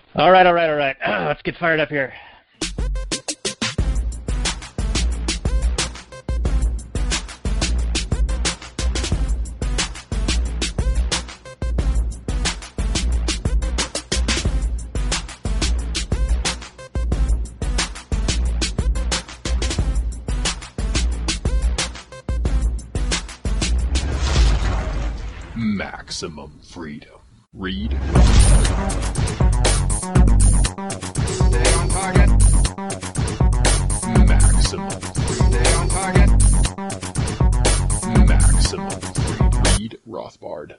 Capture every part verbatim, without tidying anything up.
All right, all right, all right. Let's get fired up here. Maximum freedom. Read. Stay on target. Maximum freedom. Stay on target. Maximum freedom. Read Rothbard.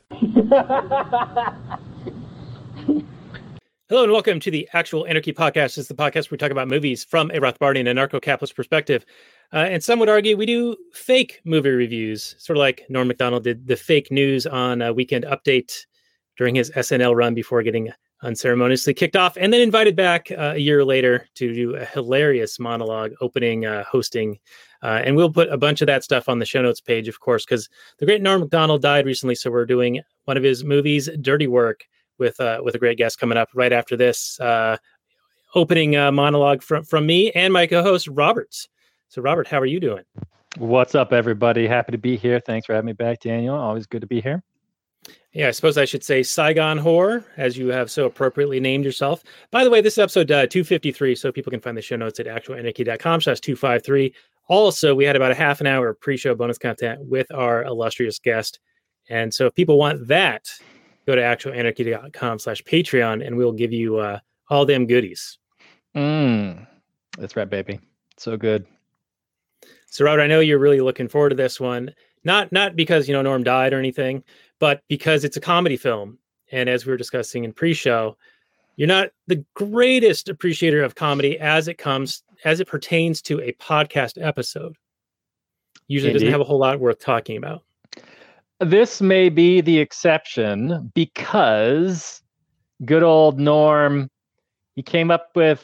Hello and welcome to the Actual Anarchy Podcast. This is the podcast where we talk about movies from a Rothbardian and anarcho-capitalist perspective. Uh, and some would argue we do fake movie reviews, sort of like Norm Macdonald did the fake news on a Weekend Update during his S N L run before getting unceremoniously kicked off, and then invited back uh, a year later to do a hilarious monologue opening, uh, hosting. Uh, and we'll put a bunch of that stuff on the show notes page, of course, because the great Norm Macdonald died recently. So we're doing one of his movies, Dirty Work, with uh, with a great guest coming up right after this uh, opening uh, monologue from, from me and my co-host, Robert. So, Robert, how are you doing? What's up, everybody? Happy to be here. Thanks for having me back, Daniel. Always good to be here. Yeah, I suppose I should say Saigon Horror, as you have so appropriately named yourself. By the way, this is episode uh, two fifty-three, so people can find the show notes at actual anarchy dot com slash two fifty-three. Also, we had about a half an hour of pre-show bonus content with our illustrious guest. And so if people want that, go to actual anarchy dot com slash Patreon, and we'll give you uh, all them goodies. Mm, that's right, baby. So good. So, Robert, I know you're really looking forward to this one. Not not because, you know, Norm died or anything, but because it's a comedy film. And as we were discussing in pre-show, you're not the greatest appreciator of comedy as it comes, as it pertains to a podcast episode. Usually Indeed. Doesn't have a whole lot worth talking about. This may be the exception because good old Norm, he came up with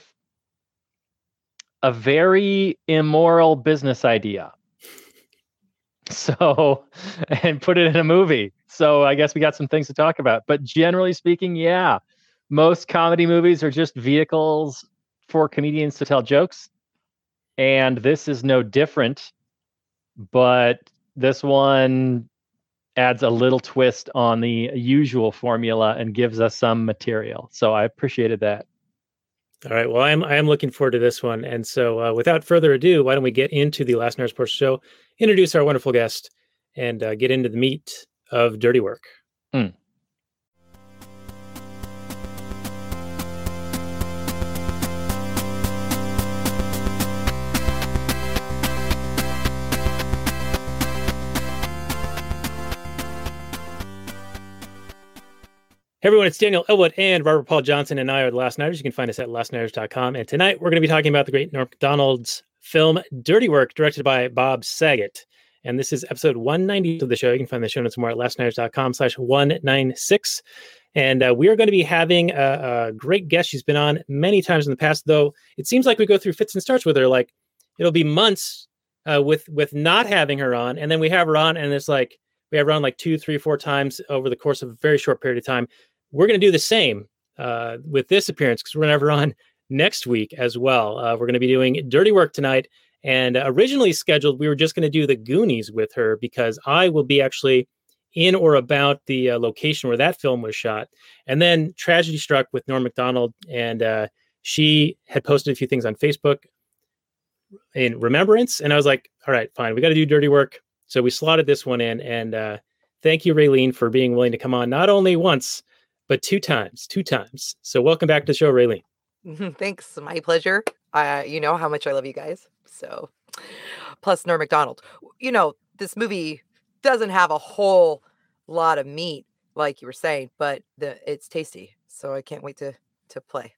a very immoral business idea. So, and put it in a movie. So I guess we got some things to talk about. But generally speaking, yeah, most comedy movies are just vehicles for comedians to tell jokes. And this is no different. But this one adds a little twist on the usual formula and gives us some material. So I appreciated that. All right. Well, I'm I am looking forward to this one. And so uh, without further ado, why don't we get into the Last Nerd Sports Show, introduce our wonderful guest, and uh, get into the meat of Dirty Work. Mm. Hey everyone, it's Daniel Elwood and Robert Paul Johnson, and I are the Last Nighters. You can find us at last nighters dot com. And tonight we're going to be talking about the great Norm Macdonald's film Dirty Work, directed by Bob Saget. And this is episode one ninety of the show. You can find the show notes more at last nighters dot com slash one ninety-six. And uh, we are going to be having a, a great guest. She's been on many times in the past, though it seems like we go through fits and starts with her. Like it'll be months uh, with with not having her on, and then we have her on, and it's like we have her on like two, three, four times over the course of a very short period of time. We're going to do the same uh, with this appearance because we're going to have her on next week as well. Uh, we're going to be doing Dirty Work tonight. And uh, originally scheduled, we were just going to do the Goonies with her because I will be actually in or about the uh, location where that film was shot. And then tragedy struck with Norm Macdonald, and uh, she had posted a few things on Facebook in remembrance. And I was like, all right, fine, we got to do Dirty Work. So we slotted this one in. And uh, thank you, Raylene, for being willing to come on not only once, but two times, two times. So welcome back to the show, Raylene. Thanks. My pleasure. Uh, you know how much I love you guys. So, plus Norm Macdonald. You know, this movie doesn't have a whole lot of meat, like you were saying, but the it's tasty. So I can't wait to to play.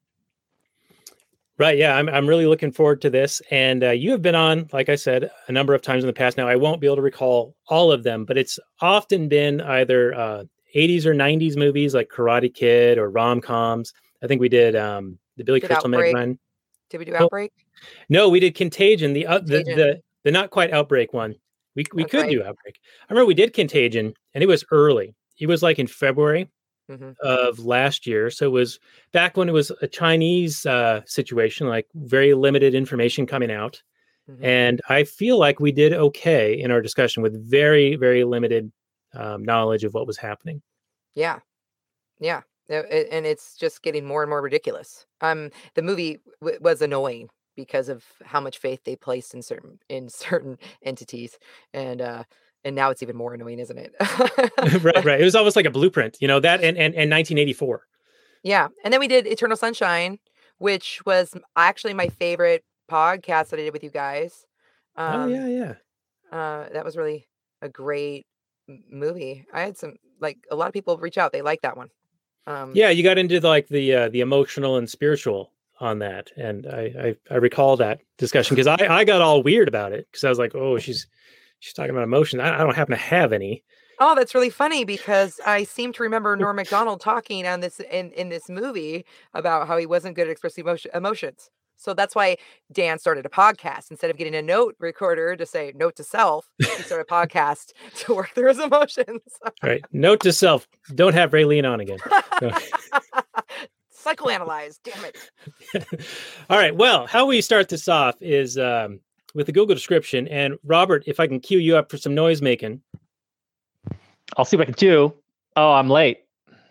Right. Yeah, I'm I'm really looking forward to this. And uh, you have been on, like I said, a number of times in the past. Now, I won't be able to recall all of them, but it's often been either uh, eighties or nineties movies like Karate Kid or rom-coms. I think we did um, the Billy Did Crystal Meg Outbreak. Ryan. Did we do Oh, Outbreak? No, we did Contagion, the uh, the, Contagion. the the not quite Outbreak one. We we That's could right. do Outbreak. I remember we did Contagion, and it was early. It was like in February, hmm of last year. So it was back when it was a Chinese uh, situation, like very limited information coming out. hmm And I feel like we did okay in our discussion with very, very limited um, knowledge of what was happening. Yeah, yeah, Uh, a- and it's just getting more and more ridiculous. Um, the movie w- was annoying because of how much faith they placed in certain in certain entities, and uh, and now it's even more annoying, isn't it? Right, right. It was almost like a blueprint, you know, that and and, and nineteen eighty-four. Yeah, and then we did Eternal Sunshine, which was m- actually my favorite podcast that I did with you guys. Oh, Um, yeah, yeah. uh, that was really a great m- movie. I had some like a lot of people reach out; they like that one. Um, Yeah, you got into the, like the uh, the emotional and spiritual on that, and I I, I recall that discussion because I I got all weird about it because I was like, oh, she's she's talking about emotion. I, I don't happen to have any. Oh, that's really funny because I seem to remember Norm Macdonald talking on this in in this movie about how he wasn't good at expressing emotion, emotions. So that's why Dan started a podcast instead of getting a note recorder to say note to self. He started a podcast to work through his emotions. All right, note to self: don't have Raylene on again. No. Psychoanalyzed, damn it. All right. Well, how we start this off is um, with the Google description. And Robert, if I can cue you up for some noise making. I'll see what I can do. Oh, I'm late.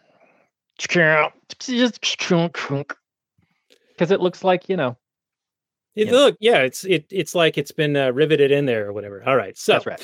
Because it looks like, you know. It, Yeah. Look, yeah, it's it it's like it's been uh, riveted in there or whatever. All right. So That's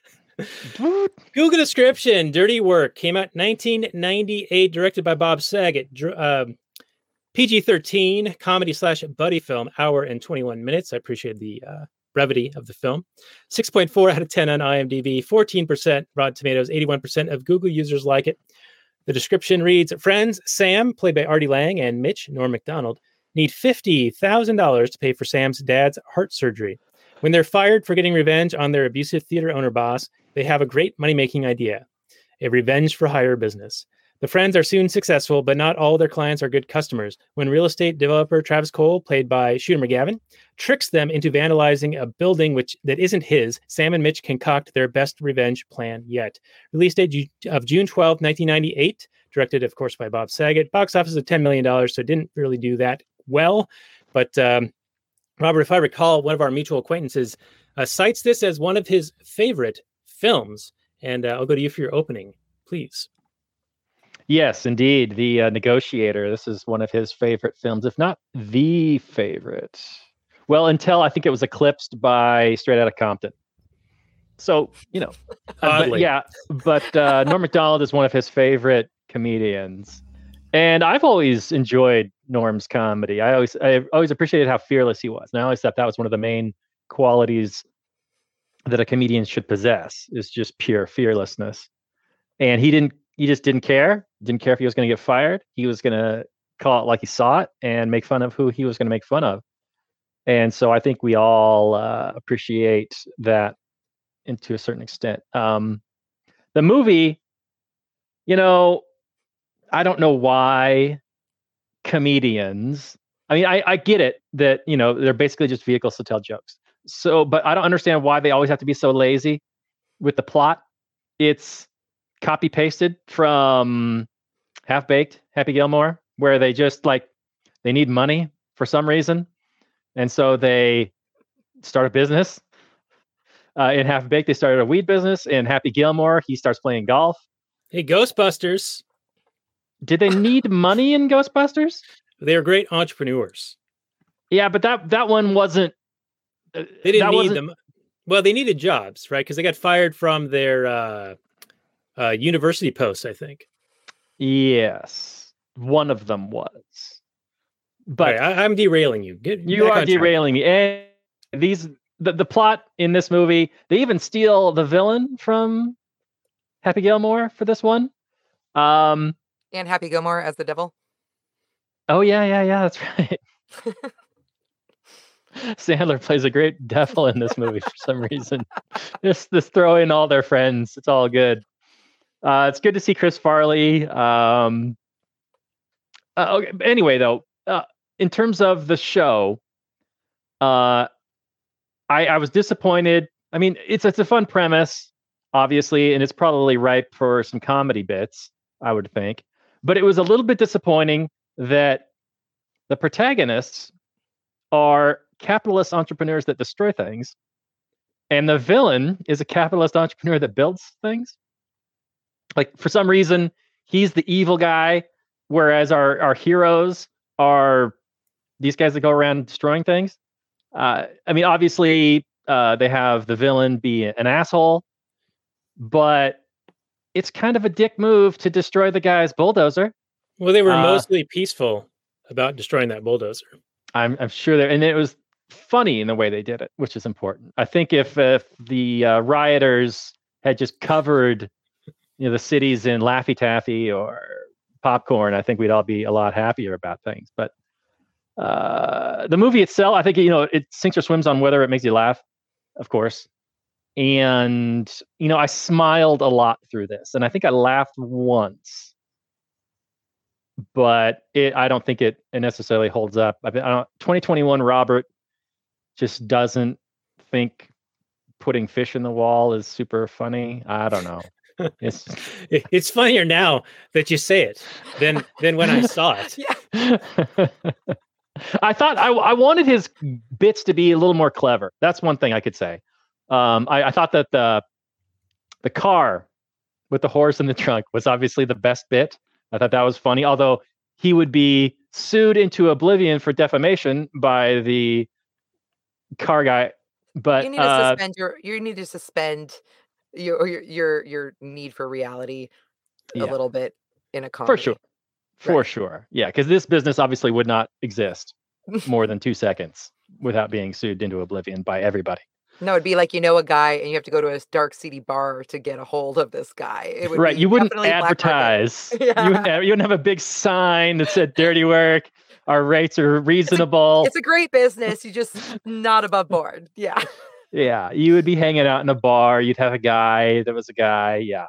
right. Google description: Dirty Work came out nineteen ninety-eight, directed by Bob Saget. Dr- um, P G thirteen comedy slash buddy film, hour and twenty-one minutes. I appreciate the uh, brevity of the film. six point four out of ten on IMDb, fourteen percent Rotten Tomatoes, eighty-one percent of Google users like it. The description reads: friends Sam, played by Artie Lang, and Mitch, Norm Macdonald, need fifty thousand dollars to pay for Sam's dad's heart surgery. When they're fired for getting revenge on their abusive theater owner boss, they have a great money-making idea: a revenge for hire business. The friends are soon successful, but not all their clients are good customers. When real estate developer Travis Cole, played by Shooter McGavin, tricks them into vandalizing a building which that isn't his, Sam and Mitch concoct their best revenge plan yet. Release date Ju- of June twelfth, nineteen ninety-eight, directed, of course, by Bob Saget. Box office of ten million dollars, so it didn't really do that well. But um, Robert, if I recall, one of our mutual acquaintances uh, cites this as one of his favorite films. And uh, I'll go to you for your opening, please. Yes, indeed. The uh, Negotiator. This is one of his favorite films, if not the favorite. Well, until I think it was eclipsed by Straight Outta Compton. So, you know, uh, but, Oddly. yeah, but uh, Norm Macdonald is one of his favorite comedians. And I've always enjoyed Norm's comedy. I always I always appreciated how fearless he was. And I always thought that was one of the main qualities that a comedian should possess, is just pure fearlessness. And he didn't he just didn't care. Didn't care if he was going to get fired. He was going to call it like he saw it and make fun of who he was going to make fun of. And so I think we all uh, appreciate that, and to a certain extent. Um, the movie, you know, I don't know why comedians, I mean, I, I get it that, you know, they're basically just vehicles to tell jokes. So, but I don't understand why they always have to be so lazy with the plot. It's copy pasted from Half Baked, Happy Gilmore, where they just like, they need money for some reason. And so they start a business. Uh, in Half Baked, they started a weed business. In Happy Gilmore, he starts playing golf. Hey, Ghostbusters. Did they need money in Ghostbusters? They are great entrepreneurs. Yeah, but that that one wasn't. Uh, They didn't that need wasn't- them. Well, they needed jobs, right? Because they got fired from their uh, uh, university posts, I think. Yes, one of them was. But But I, I'm derailing you. Get you back are on track. derailing me. And these the, the plot in this movie, they even steal the villain from Happy Gilmore for this one. Um. And Happy Gilmore as the devil. Oh yeah, yeah, yeah. That's right. Sandler plays a great devil in this movie for some reason. Just this throw in all their friends. It's all good. Uh, it's good to see Chris Farley. Um, uh, okay, but anyway, though, uh, in terms of the show, uh, I, I was disappointed. I mean, it's it's a fun premise, obviously, and it's probably ripe for some comedy bits, I would think. But it was a little bit disappointing that the protagonists are capitalist entrepreneurs that destroy things, and the villain is a capitalist entrepreneur that builds things. Like, for some reason, he's the evil guy, whereas our, our heroes are these guys that go around destroying things. Uh, I mean, obviously, uh, they have the villain be an asshole, but it's kind of a dick move to destroy the guy's bulldozer. Well, they were Uh, mostly peaceful about destroying that bulldozer. I'm, I'm sure there, and it was funny in the way they did it, which is important. I think if if the uh, rioters had just covered, you know, the cities in Laffy Taffy or popcorn, I think we'd all be a lot happier about things. But uh, the movie itself, I think, you know, it sinks or swims on whether it makes you laugh, of course. And, you know, I smiled a lot through this, and I think I laughed once, but it, I don't think it, it necessarily holds up. I, I don't, twenty twenty-one Robert just doesn't think putting fish in the wall is super funny. I don't know. It's It- It's funnier now that you say it than than when I saw it. Yeah. I thought I, I wanted his bits to be a little more clever. That's one thing I could say. Um, I, I thought that the the car with the horse in the trunk was obviously the best bit. I thought that was funny, although he would be sued into oblivion for defamation by the car guy. But You need to uh, suspend your. You need to suspend your your your, your need for reality a Yeah. little bit in a comedy. for sure, for Right. sure, yeah, because this business obviously would not exist more than two seconds without being sued into oblivion by everybody. No, it'd be like, you know, a guy and you have to go to a dark, seedy bar to get a hold of this guy. It would Right, be you wouldn't definitely black market. advertise. Yeah. You wouldn't have, you wouldn't have a big sign that said "Dirty Work." Our rates are reasonable. It's a great business. You just not above board. Yeah. Yeah, you would be hanging out in a bar. You'd have a guy that was a guy. Yeah,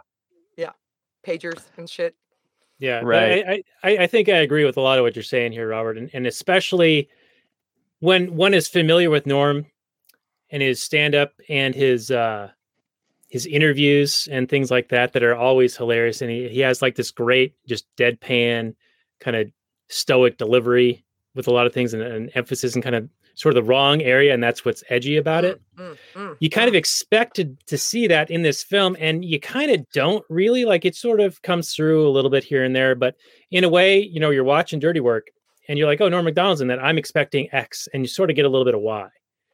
Pagers and shit. Yeah, but Right. I, I, I think I agree with a lot of what you're saying here, Robert, and, and especially when one is familiar with Norm and his stand-up and his uh, his interviews and things like that that are always hilarious, and he, he has like this great, just deadpan kind of stoic delivery with a lot of things and an emphasis in kind of sort of the wrong area, and that's what's edgy about it. Mm, mm, You kind of mm. expected to see that in this film, and you kind of don't really. Like, it sort of comes through a little bit here and there, but in a way, you know, you're watching Dirty Work and you're like, oh, Norm Macdonald's in that. I'm expecting X, and you sort of get a little bit of Y.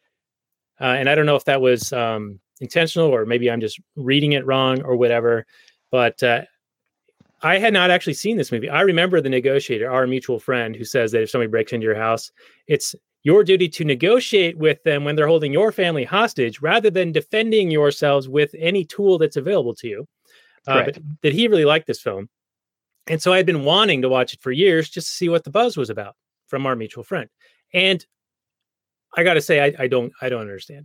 Uh, and I don't know if that was um, intentional or maybe I'm just reading it wrong or whatever, but uh, I had not actually seen this movie. I remember The Negotiator, our mutual friend, who says that if somebody breaks into your house, it's your duty to negotiate with them when they're holding your family hostage rather than defending yourselves with any tool that's available to you. Uh, but Correct. that he really liked this film. And so I'd been wanting to watch it for years just to see what the buzz was about from our mutual friend. And I got to say, I, I don't, I don't understand.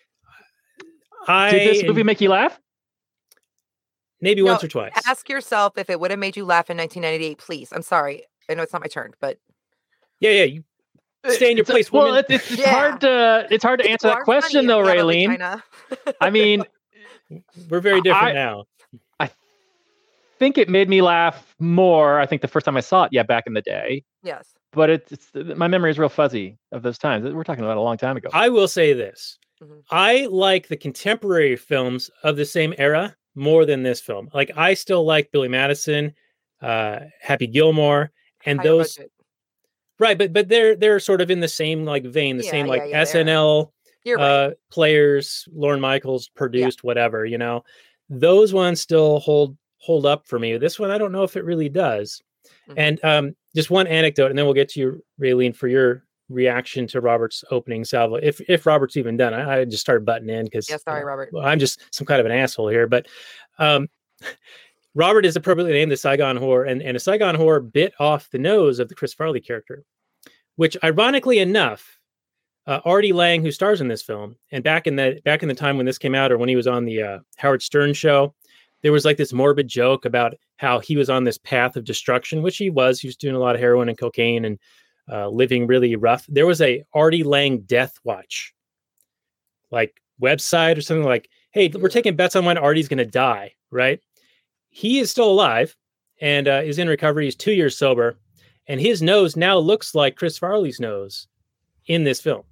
I did this movie make you laugh? maybe No, once or twice. Ask yourself if it would have made you laugh in nineteen ninety-eight, please. I'm sorry. I know it's not my turn, but Yeah, yeah. You stay in your It's a- place, well, woman. it's, it's Yeah. hard to it's hard to answer People that are question funny though, if you have a Raylene. vagina. I mean, We're very different I- now. I think it made me laugh more. I think the first time I saw it, yeah, back in the day. Yes. But it's, it's my memory is real fuzzy of those times. We're talking about a long time ago. I will say this. Mhm. I like the contemporary films of the same era more than this film. Like, I still like Billy Madison, uh, Happy Gilmore, and Higher those budget. right, but but they're they're sort of in the same like vein, the Yeah, same yeah, like yeah, they are. S N L You're right. uh, players, Lorne Michaels produced, whatever, you know. Those ones still hold hold up for me. This one, I don't know if it really does. Mhm. And um, just one anecdote, and then we'll get to you, Raylene, for your reaction to Robert's opening salvo. If if Robert's even done, I, I just started butting in because Yeah, sorry, Robert. well, I'm just some kind of an asshole here. But um, Robert is appropriately named the Saigon Whore, and, and a Saigon Whore bit off the nose of the Chris Farley character, which, ironically enough, uh, Artie Lang, who stars in this film, and back in the back in the time when this came out, or when he was on the uh, Howard Stern show, there was like this morbid joke about how he was on this path of destruction, which he was. He was doing a lot of heroin and cocaine and uh, living really rough. There was a Artie Lang death watch, like website or something like, hey, we're taking bets on when Artie's going to die, right? He is still alive. and uh, is in recovery. He's two years sober, and his nose now looks like Chris Farley's nose in this film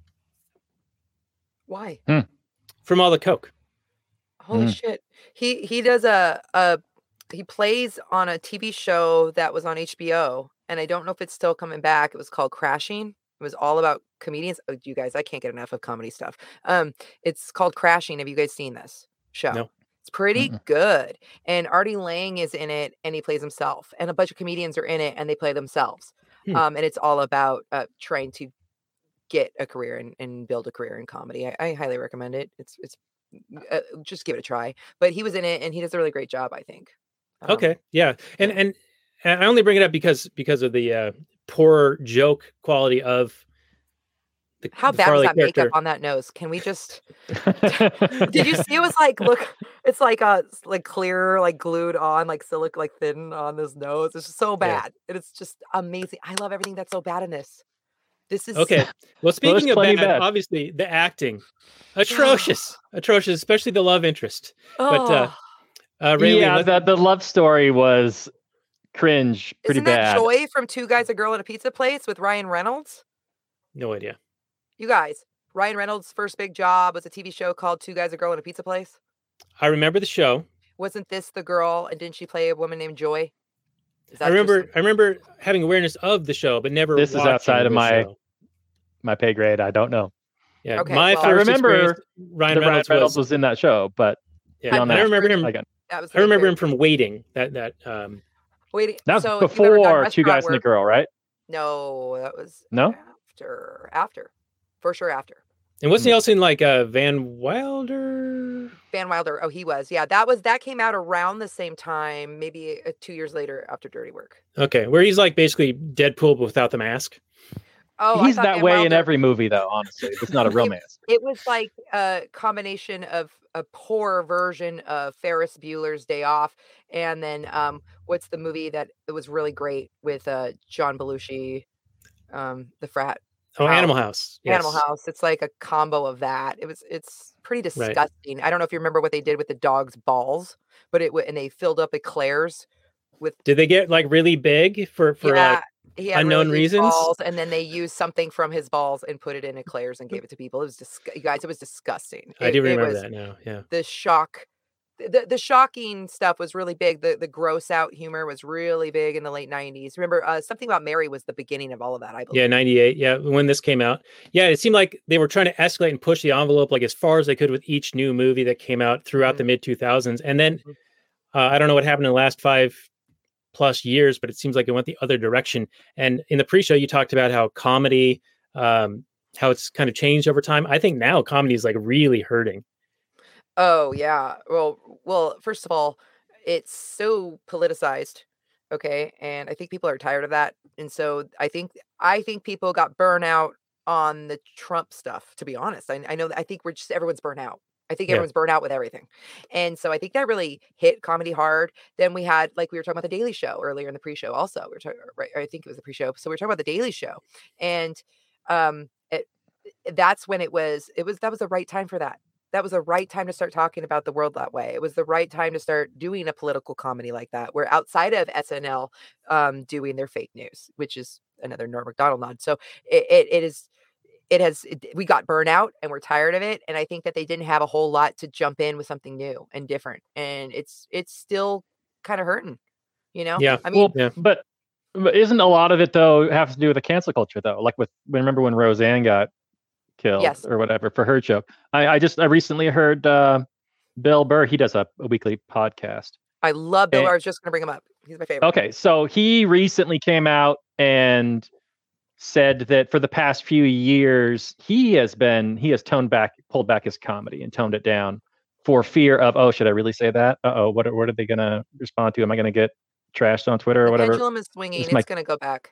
Why? from all the coke. Holy Mm. shit. He he does a a he plays on a T V show that was on H B O, and I don't know if it's still coming back. It was called Crashing. It was all about comedians. Oh, you guys, I can't get enough of comedy stuff. Um, it's called Crashing. Have you guys seen this show? No. It's pretty Mm-mm. good. And Artie Lang is in it, and he plays himself. And a bunch of comedians are in it, and they play themselves. Hmm. Um, and it's all about uh, trying to get a career and, and build a career in comedy. I, I highly recommend it. It's it's uh, just give it a try. But he was in it, and he does a really great job, I think. Um, Okay, yeah, and and and I only bring it up because because of the uh, poor joke quality of the How the bad Farley was that character. makeup on that nose? Can we just? Did you see? It was like, look, it's like uh like clear, like glued on, like silic, like thin on this nose. It's just so Yeah. bad, and it's just amazing. I love everything that's so bad in this. This is Okay, well, speaking of plenty bad, bad. obviously the acting, atrocious, atrocious, especially the love interest. But uh, Oh, uh, Raylene, yeah, let's- the the love story was cringe, pretty isn't that bad. Joy from Two Guys, a Girl, and a Pizza Place with Ryan Reynolds? no idea. You guys, Ryan Reynolds' first big job was a T V show called Two Guys, a Girl, and a Pizza Place. I remember the show. Wasn't this the girl? And didn't she play a woman named Joy? Is I that remember just- I remember having awareness of the show, but never. This is watching outside of the my- show. My pay grade, I don't know. Yeah, Okay, my well- I first remember experience, Ryan the Ryan Reynolds, Reynolds was. was in that show, but Yeah, beyond and I that, remember him. again, that was I remember him very- from Waiting. That that um. Wait, that was so if you've ever done before Two restaurant Guys and a work- Girl, right? No, that was No? after. After, for sure, after. And wasn't Hmm. he also in like uh, Van Wilder? Van Wilder. Oh, he was. Yeah, that was that came out around the same time, maybe uh, two years later after Dirty Work. Okay, where he's like basically Deadpool but without the mask. Oh, I He's thought that Van way in Wilder- every movie, though. Honestly, it's not a real mask. It was like a combination of a poor version of Ferris Bueller's Day Off, and then um, what's the movie that it was really great with uh, John Belushi, um, the frat Oh, House. Animal House. Yes. Animal House. It's like a combo of that. It was it's pretty disgusting. I don't know if you remember what they did with the dog's balls, but it w- and they filled up eclairs with Did they get like really big for for yeah, like? he had unknown really huge reasons? balls, and then they used something from his balls and put it in eclairs and gave it to people. It was dis- you guys. It was disgusting. I It- do it remember was- that now. Yeah. The shock, the the shocking stuff was really big. The the gross out humor was really big in the late nineties. Remember, uh, Something About Mary was the beginning of all of that. I believe. Yeah, ninety-eight. Yeah, when this came out. Yeah, it seemed like they were trying to escalate and push the envelope like as far as they could with each new movie that came out throughout the Mhm. mid two thousands. And then Mhm. uh, I don't know what happened in the last five plus years, but it seems like it went the other direction. And in the pre-show, you talked about how comedy, um, how it's kind of changed over time. I think now comedy is like really hurting. Oh yeah. Well, well, first of all, it's so politicized, okay? And I think people are tired of that. And so I think I think people got burnt out on the Trump stuff, to be honest. I, I know that I think we're just everyone's burnt out. I think Yeah. everyone's burnt out with everything. And so I think that really hit comedy hard. Then we had like we were talking about the Daily Show earlier in the pre-show also. We were talking right, I think it was the pre-show. So we were talking about the Daily Show. And um it, that's when it was it was that was the right time for that. That was the right time to start talking about the world that way. It was the right time to start doing a political comedy like that. We're outside of S N L um, doing their fake news, which is another Norm Macdonald nod. So it, it, it is, it has, it, we got burnout and we're tired of it. And I think that they didn't have a whole lot to jump in with something new and different. And it's, it's still kind of hurting, you know? Yeah. I mean, Well, Yeah. but, but isn't a lot of it though have to do with the cancel culture though? Like with remember when Roseanne got killed Yes. or whatever for her joke. I, I just I recently heard uh, Bill Burr. He does a, a weekly podcast. I love Bill. and- I was just going to bring him up. He's my favorite. Okay, so he recently came out and said that for the past few years he has been he has toned back, pulled back his comedy and toned it down for fear of oh should I really say that? Uh oh, what are- what are they gonna respond to? Am I gonna get trashed on Twitter or The whatever? pendulum is swinging. It's It's my- going to go back.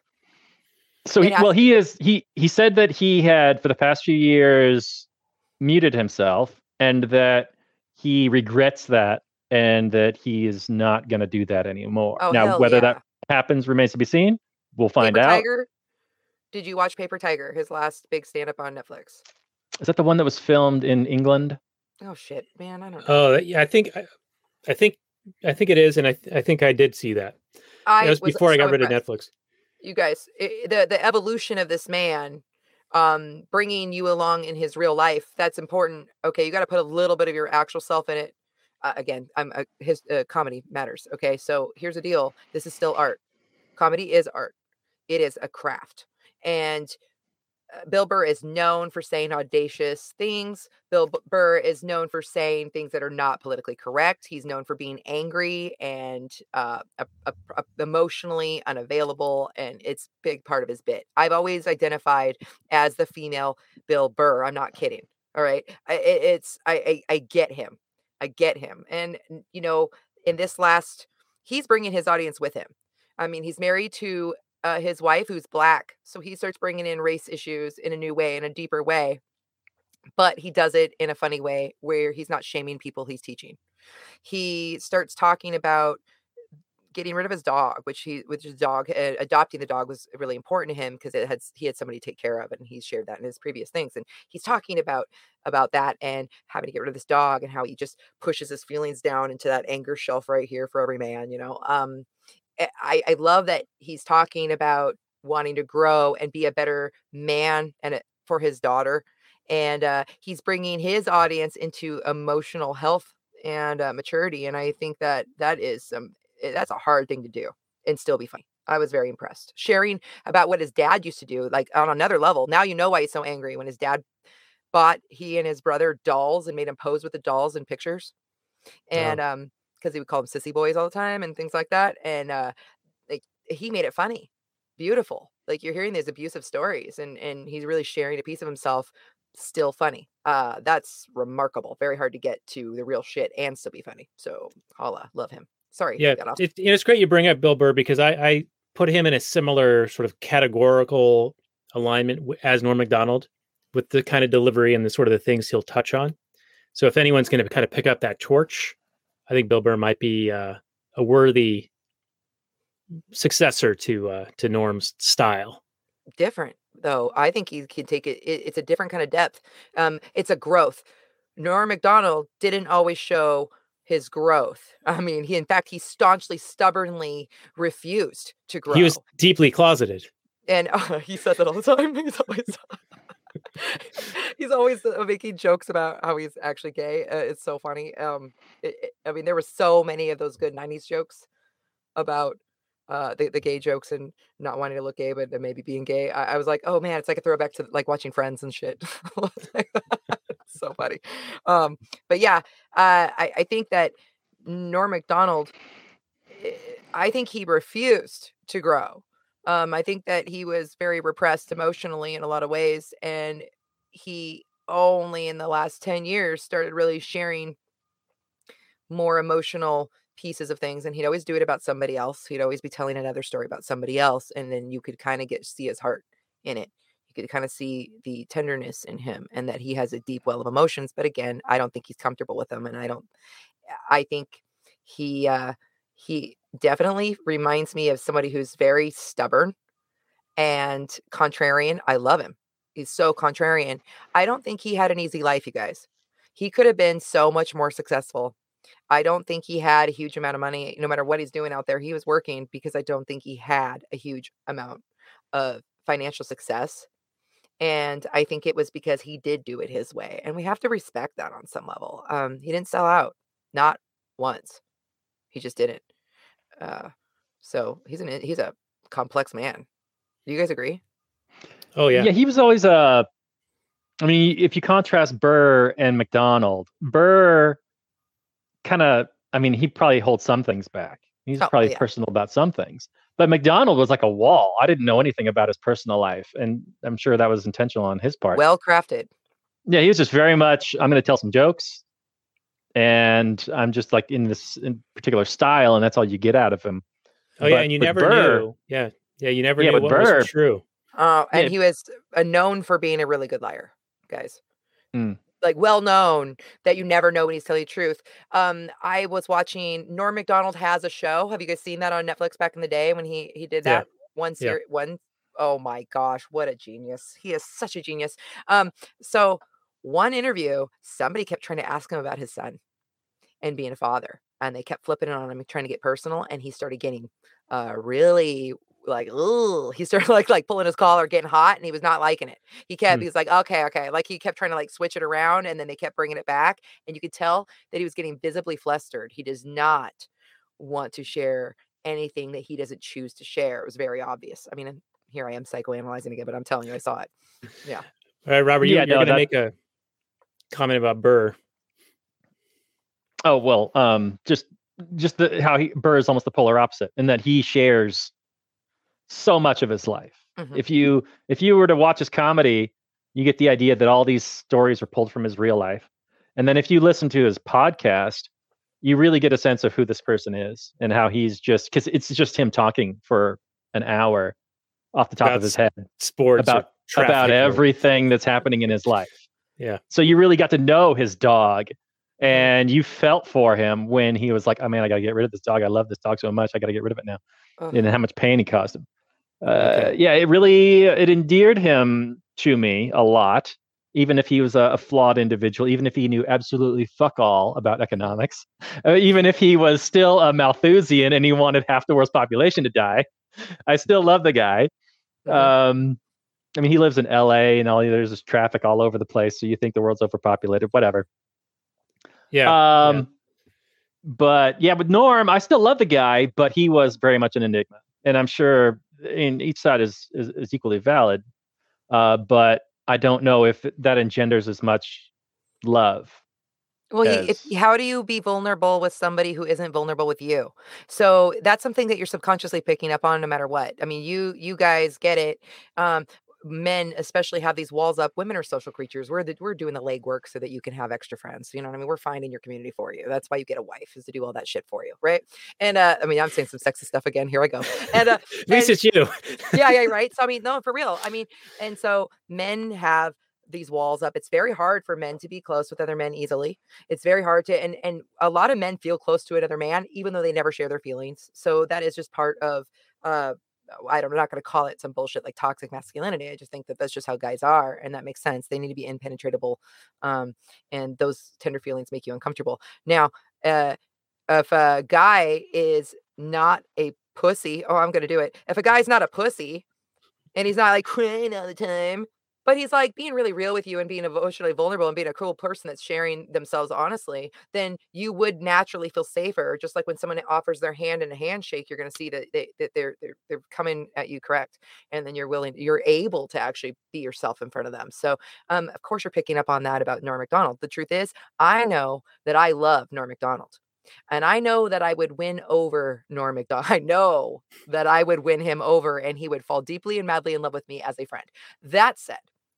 So It he, has well, to he is he he said that he had for the past few years muted himself and that he regrets that and that he is not going to do that anymore. Oh, now, hell whether yeah. that happens remains to be seen. We'll find Paper out. Tiger. Did you watch Paper Tiger? His last big stand-up on Netflix. Is that the one that was filmed in England? Oh shit, man! I don't know. Oh, yeah. I think I, I think I think it is, and I I think I did see that. I That was was before I so got rid of impressed. Netflix. You guys, i- the the evolution of this man, um, bringing you along in his real life, that's important. Okay, you got to put a little bit of your actual self in it. Uh, again, I'm uh, his uh, comedy matters. Okay, so here's the deal: this is still art. Comedy is art. It is a craft, and uh, Bill Burr is known for saying audacious things. Bill B- Burr is known for saying things that are not politically correct. He's known for being angry and uh, a, a, a- emotionally unavailable, and it's a big part of his bit. I've always identified as the female Bill Burr. I'm not kidding. All right, I, it- it's I, I I get him. I get him, and n- you know, in this last, he's bringing his audience with him. I mean, he's married to uh, his wife who's black, so he starts bringing in race issues in a new way, in a deeper way, but he does it in a funny way where he's not shaming people he's teaching. He starts talking about getting rid of his dog, which he which his dog uh, adopting the dog was really important to him because it had he had somebody to take care of, and he's shared that in his previous things. And he's talking about about that and having to get rid of this dog and how he just pushes his feelings down into that anger shelf right here for every man, you know. Um, eh, I I love that he's talking about wanting to grow and be a better man and it, for his daughter, and uh, he's bringing his audience into emotional health and uh, maturity. And I think that that is um eh, that's a hard thing to do and still be funny. I was very impressed. Sharing about what his dad used to do, like on another level. Now you know why he's so angry when his dad bought he and his brother dolls and made him pose with the dolls in pictures. And Oh. um, because he would call them sissy boys all the time and things like that. And uh like he made it funny, beautiful. Like you're hearing these abusive stories and and he's really sharing a piece of himself, still funny. Uh, that's remarkable. Very hard to get to the real shit and still be funny. So holla, love him. Sorry, Yeah, got off. it, it's great you bring up Bill Burr because I, I put him in a similar sort of categorical alignment w- as Norm Macdonald with the kind of delivery and the sort of the things he'll touch on. So if anyone's going to kind of pick up that torch, I think Bill Burr might be uh, a worthy successor to uh, to Norm's style. Different though. I think he can take it, it. It's a different kind of depth. Um, it's a growth. Norm Macdonald didn't always show his growth. I mean, he in fact he staunchly, stubbornly refused to He was grow. deeply closeted. And uh, he says it all the time. He's always he's always uh, making jokes about how he's actually gay. Uh, it's so funny. Um, it, it- I mean, there were so many of those good nineties jokes about uh the, the gay jokes and not wanting to look gay, but then maybe being gay. I, I was like, oh man, it's like a throwback to like watching Friends and shit. It's so funny. Um, but yeah, uh, I, I think that Norm Macdonald, eh, I think he refused to grow. Um, I think that he was very repressed emotionally in a lot of ways, and he only in the last ten years started really sharing more emotional pieces of things, and he'd always do it about somebody else. He'd always be telling another story about somebody else, and then you could kind of get see his heart in it. You could kind of see the tenderness in him and that he has a deep well of emotions. But again, I don't think he's comfortable with them, and I don't I think he uh he definitely reminds me of somebody who's very stubborn and contrarian. I love him. He's so contrarian. I don't think he had an easy life, you guys. He could have been so much more successful. I don't think he had a huge amount of money no matter what he's doing out there. He was working because I don't think he had a huge amount of financial success. And I think it was because he did do it his way. And we have to respect that on some level. Um, he didn't sell out, not once. He just didn't. Uh, so he's an he's a complex man. Do you guys agree? Oh yeah, Yeah, he was always a. I mean, if you contrast Burr and McDonald, Burr kind of. I mean, he probably holds some things back. He's Oh probably yeah, personal about some things, but McDonald was like a wall. I didn't know anything about his personal life, and I'm sure that was intentional on his part. well crafted. Yeah, he was just very much. I'm going to tell some jokes, and I'm just like in this in particular style, and that's all you get out of him. oh yeah, But and you with never Burr, knew. Yeah, yeah, you never yeah, knew with what Burr, was true. Uh, and yeah, he was uh, known for being a really good liar, guys. mm, Like well known that you never know when he's telling the truth. Um, I was watching Norm Macdonald has a show. Have you guys seen that on Netflix back in the day when he he did Yeah, that one yeah. series? One, oh my gosh, what a genius! He is such a genius. Um, so one interview, somebody kept trying to ask him about his son and being a father, and they kept flipping it on him, trying to get personal, and he started getting uh, really like, ooh, he started like like pulling his collar, getting hot, and he was not liking it. He kept, Hmm. he was like, okay, okay, like he kept trying to like switch it around, and then they kept bringing it back, and you could tell that he was getting visibly flustered. He does not want to share anything that he doesn't choose to share. It was very obvious. I mean, and here I am psychoanalyzing again, but I'm telling you, I saw it. Yeah. All right, Robert, you, Yeah, you're no, going to that- make a comment about Burr. Oh well, um, just just the, how he Burr is almost the polar opposite, in that he shares so much of his life. Mhm. If you if you were to watch his comedy, you get the idea that all these stories are pulled from his real life, and then if you listen to his podcast, you really get a sense of who this person is and how he's just because it's just him talking for an hour off the top About of his head Sports or about traffic about or- everything that's happening in his life. Yeah. So you really got to know his dog, and you felt for him when he was like, "Oh man, I gotta get rid of this dog. I love this dog so much. I gotta get rid of it now." Ugh. And how much pain he caused him. Uh, Okay. Yeah, it really it endeared him to me a lot, even if he was a, a flawed individual, even if he knew absolutely fuck all about economics, uh, even if he was still a Malthusian and he wanted half the world's population to die. I still love the guy. Mhm. Um, I mean, he lives in L A and all there's this traffic all over the place, so you think the world's overpopulated, whatever. Yeah. Um, yeah. But yeah, with Norm, I still love the guy, but he was very much an enigma, and I'm sure in each side is is, is equally valid. Uh, but I don't know if that engenders as much love. Well, he, if, as- how do you be vulnerable with somebody who isn't vulnerable with you? So that's something that you're subconsciously picking up on no matter what. I mean, you you guys get it. Um, men especially have these walls up. Women are social creatures. We're the, we're doing the legwork so that you can have extra friends. You know what I mean? We're finding your community for you. That's why you get a wife, is to do all that shit for you, right? And uh, I mean, I'm saying some sexist stuff again. Here I go. And uh, At least and- it's you. yeah, yeah, right. So I mean, no, for real. I mean, and so men have these walls up. It's very hard for men to be close with other men easily. It's very hard to, and and a lot of men feel close to another man, even though they never share their feelings. So that is just part of, uh, I don't, I'm not going to call it some bullshit like toxic masculinity. I just think that that's just how guys are, and that makes sense. They need to be impenetrable, um, and those tender feelings make you uncomfortable. Now, uh, if a guy is not a pussy, oh, I'm going to do it. If a guy's not a pussy, and he's not like crying all the time, but he's like being really real with you and being emotionally vulnerable and being a cool person that's sharing themselves honestly, then you would naturally feel safer. Just like when someone offers their hand in a handshake, you're going to see that, they, that they're, they're they're coming at you correct, and then you're willing, you're able to actually be yourself in front of them. So, um, of course, you're picking up on that about Norm Macdonald. The truth is, I know that I love Norm Macdonald. And I know that I would win over Norm Macdonald. I know that I would win him over and he would fall deeply and madly in love with me as a friend. That said,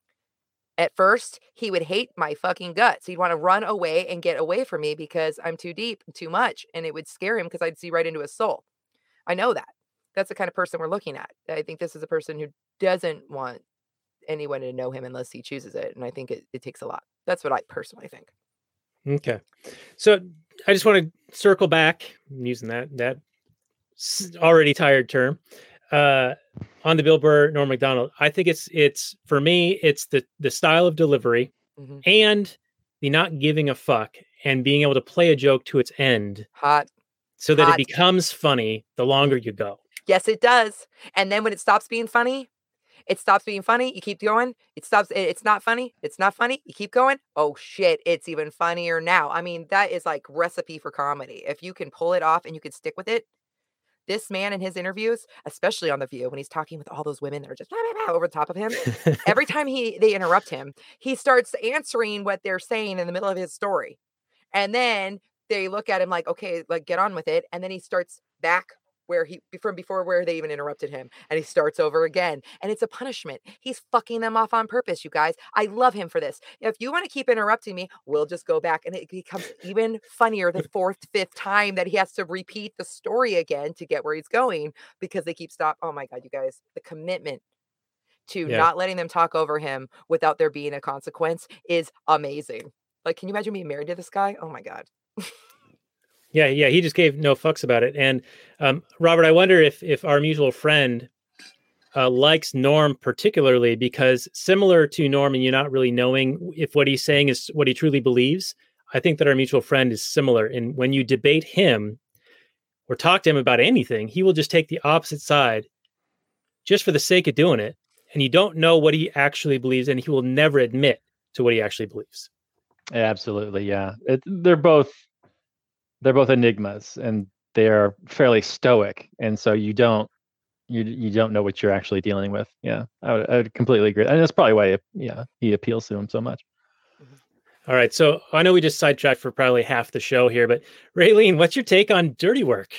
at first, he would hate my fucking guts. He'd want to run away and get away from me because I'm too deep, too much. And it would scare him because I'd see right into his soul. I know that. That's the kind of person we're looking at. I think this is a person who doesn't want anyone to know him unless he chooses it. And I think it, it takes a lot. That's what I personally think. Okay. So I just want to circle back, I'm using that that s- already tired term, uh, on the Bill Burr, Norm Macdonald. I think it's it's for me, it's the the style of delivery Mhm. and the not giving a fuck and being able to play a joke to its end Hot. so that Hot. it becomes funny the longer you go. Yes, it does. And then when it stops being funny, it stops being funny. You keep going. It stops. it- It's not funny. It's not funny. You keep going. Oh shit. It's even funnier now. I mean, that is like recipe for comedy. If you can pull it off and you can stick with it. This man in his interviews, especially on The View, when he's talking with all those women that are just over the top of him, every time he they interrupt him, he starts answering what they're saying in the middle of his story. And then they look at him like, okay, like get on with it. And then he starts back where he from before where they even interrupted him. And he starts over again. And it's a punishment. He's fucking them off on purpose, you guys. I love him for this. If you want to keep interrupting me, we'll just go back. And it becomes even funnier the fourth, fifth time that he has to repeat the story again to get where he's going because they keep stop. Oh my God, you guys, the commitment to Yeah. not letting them talk over him without there being a consequence is amazing. Like, can you imagine being married to this guy? Oh my God. Yeah, yeah, he just gave no fucks about it. And um, Robert, I wonder if if our mutual friend uh, likes Norm particularly because similar to Norm and you not really knowing if what he's saying is what he truly believes, I think that our mutual friend is similar in when you debate him or talk to him about anything, he will just take the opposite side just for the sake of doing it. And you don't know what he actually believes, and he will never admit to what he actually believes. Absolutely, yeah. It, they're both they're both enigmas, and they're fairly stoic, and so you don't you you don't know what you're actually dealing with. Yeah, I would, I would completely agree, and that's probably why yeah he appeals to him so much. All right, so I know we just sidetracked for probably half the show here, but Raylene, what's your take on Dirty Work?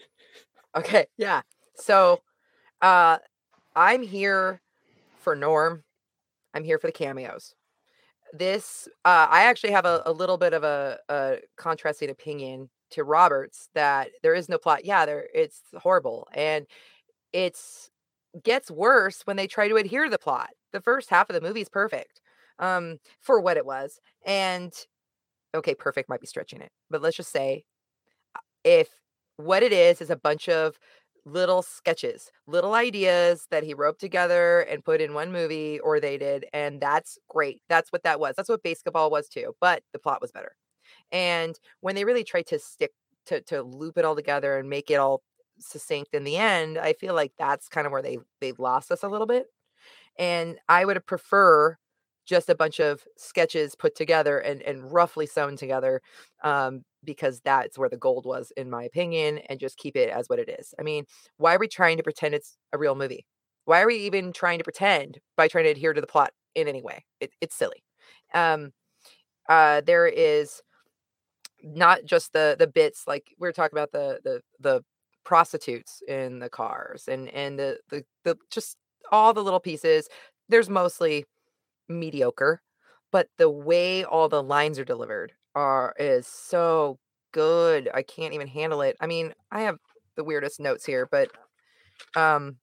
Okay, yeah. So, uh, I'm here for Norm. I'm here for the cameos. This, uh, I actually have a, a little bit of a, a contrasting opinion to Roberts that there is no plot. Yeah, there it's horrible, and it's gets worse when they try to adhere to the plot. The first half of the movie is perfect, um, for what it was, and okay, perfect might be stretching it, but let's just say if what it is is a bunch of little sketches, little ideas that he roped together and put in one movie, or they did, and that's great. That's what that was. That's what Basketball was too, but the plot was better. And when they really tried to stick to to loop it all together and make it all succinct in the end, I feel like that's kind of where they they've lost us a little bit. And I would prefer just a bunch of sketches put together and and roughly sewn together, um, because that's where the gold was, in my opinion, and just keep it as what it is. I mean, why are we trying to pretend it's a real movie? Why are we even trying to pretend by trying to adhere to the plot in any way? It, it's silly. Um, uh, there is not just the the bits like we were talking about the the the prostitutes in the cars and and the the, the just all the little pieces. There's mostly mediocre, but the way all the lines are delivered are is so good. I can't even handle it. I mean, I have the weirdest notes here, but um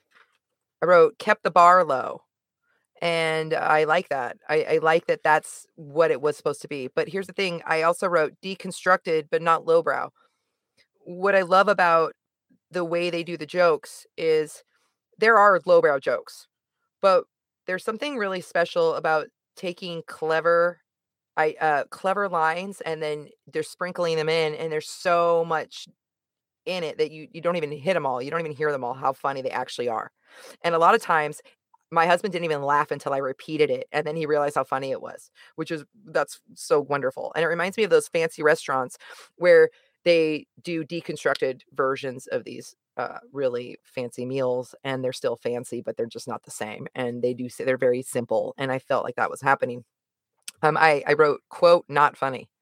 I wrote kept the bar low. And I like that. I, I like that that's what it was supposed to be. But here's the thing. I also wrote deconstructed, but not lowbrow. What I love about the way they do the jokes is there are lowbrow jokes, but there's something really special about taking clever, I uh, clever lines and then they're sprinkling them in, and there's so much in it that you you don't even hit them all. You don't even hear them all. How funny they actually are, and a lot of times. My husband didn't even laugh until I repeated it, and then he realized how funny it was, which is that's so wonderful. And it reminds me of those fancy restaurants where they do deconstructed versions of these uh, really fancy meals, and they're still fancy, but they're just not the same. And they do say they're very simple, and I felt like that was happening. Um, I I wrote quote not funny,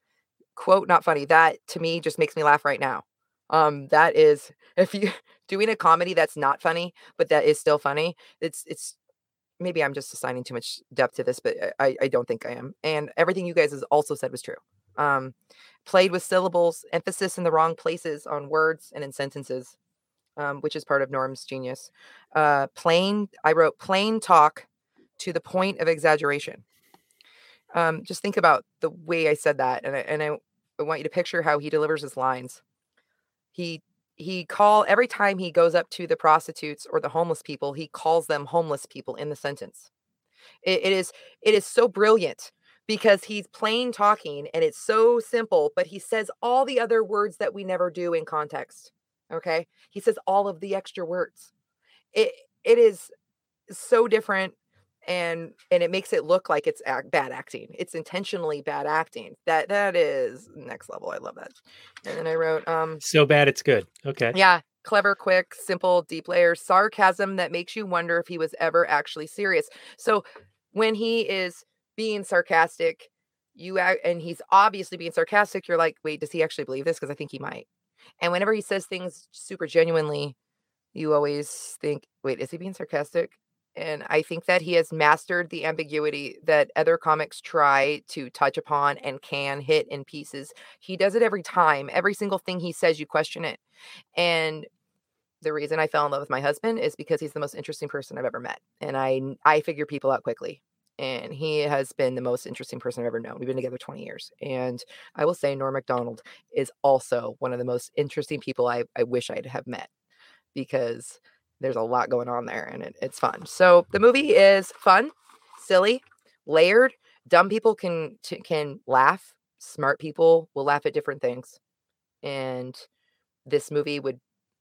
quote not funny. That to me just makes me laugh right now. Um, that is if you doing a comedy that's not funny, but that is still funny. It's it's maybe I'm just assigning too much depth to this, but I I don't think I am. And everything you guys has also said was true. Um, played with syllables, emphasis in the wrong places on words and in sentences, um, which is part of Norm's genius. Uh, plain, I wrote plain talk to the point of exaggeration. Um, just think about the way I said that, and I, and I, I want you to picture how he delivers his lines. He he call every time he goes up to the prostitutes or the homeless people, he calls them homeless people in the sentence. It, it is it is so brilliant because he's plain talking and it's so simple, but he says all the other words that we never do in context. Okay, he says all of the extra words. It it is so different. And and it makes it look like it's act, bad acting. It's intentionally bad acting. That that is next level. I love that. And then I wrote, um, So bad it's good. Okay. yeah, clever, quick, simple, deep layers, sarcasm that makes you wonder if he was ever actually serious. So when he is being sarcastic, you act, and he's obviously being sarcastic. You're like, wait, does he actually believe this? Because I think he might. And whenever he says things super genuinely, you always think, wait, is he being sarcastic? And I think that he has mastered the ambiguity that other comics try to touch upon and can hit in pieces. He does it every time. Every single thing he says, you question it. And the reason I fell in love with my husband is because he's the most interesting person I've ever met. And I I figure people out quickly. And he has been the most interesting person I've ever known. We've been together twenty years. And I will say Norm Macdonald is also one of the most interesting people I, I wish I'd have met, because there's a lot going on there and it, it's fun. So the movie is fun, silly, layered. Dumb people can t- can laugh. Smart people will laugh at different things. And this movie would,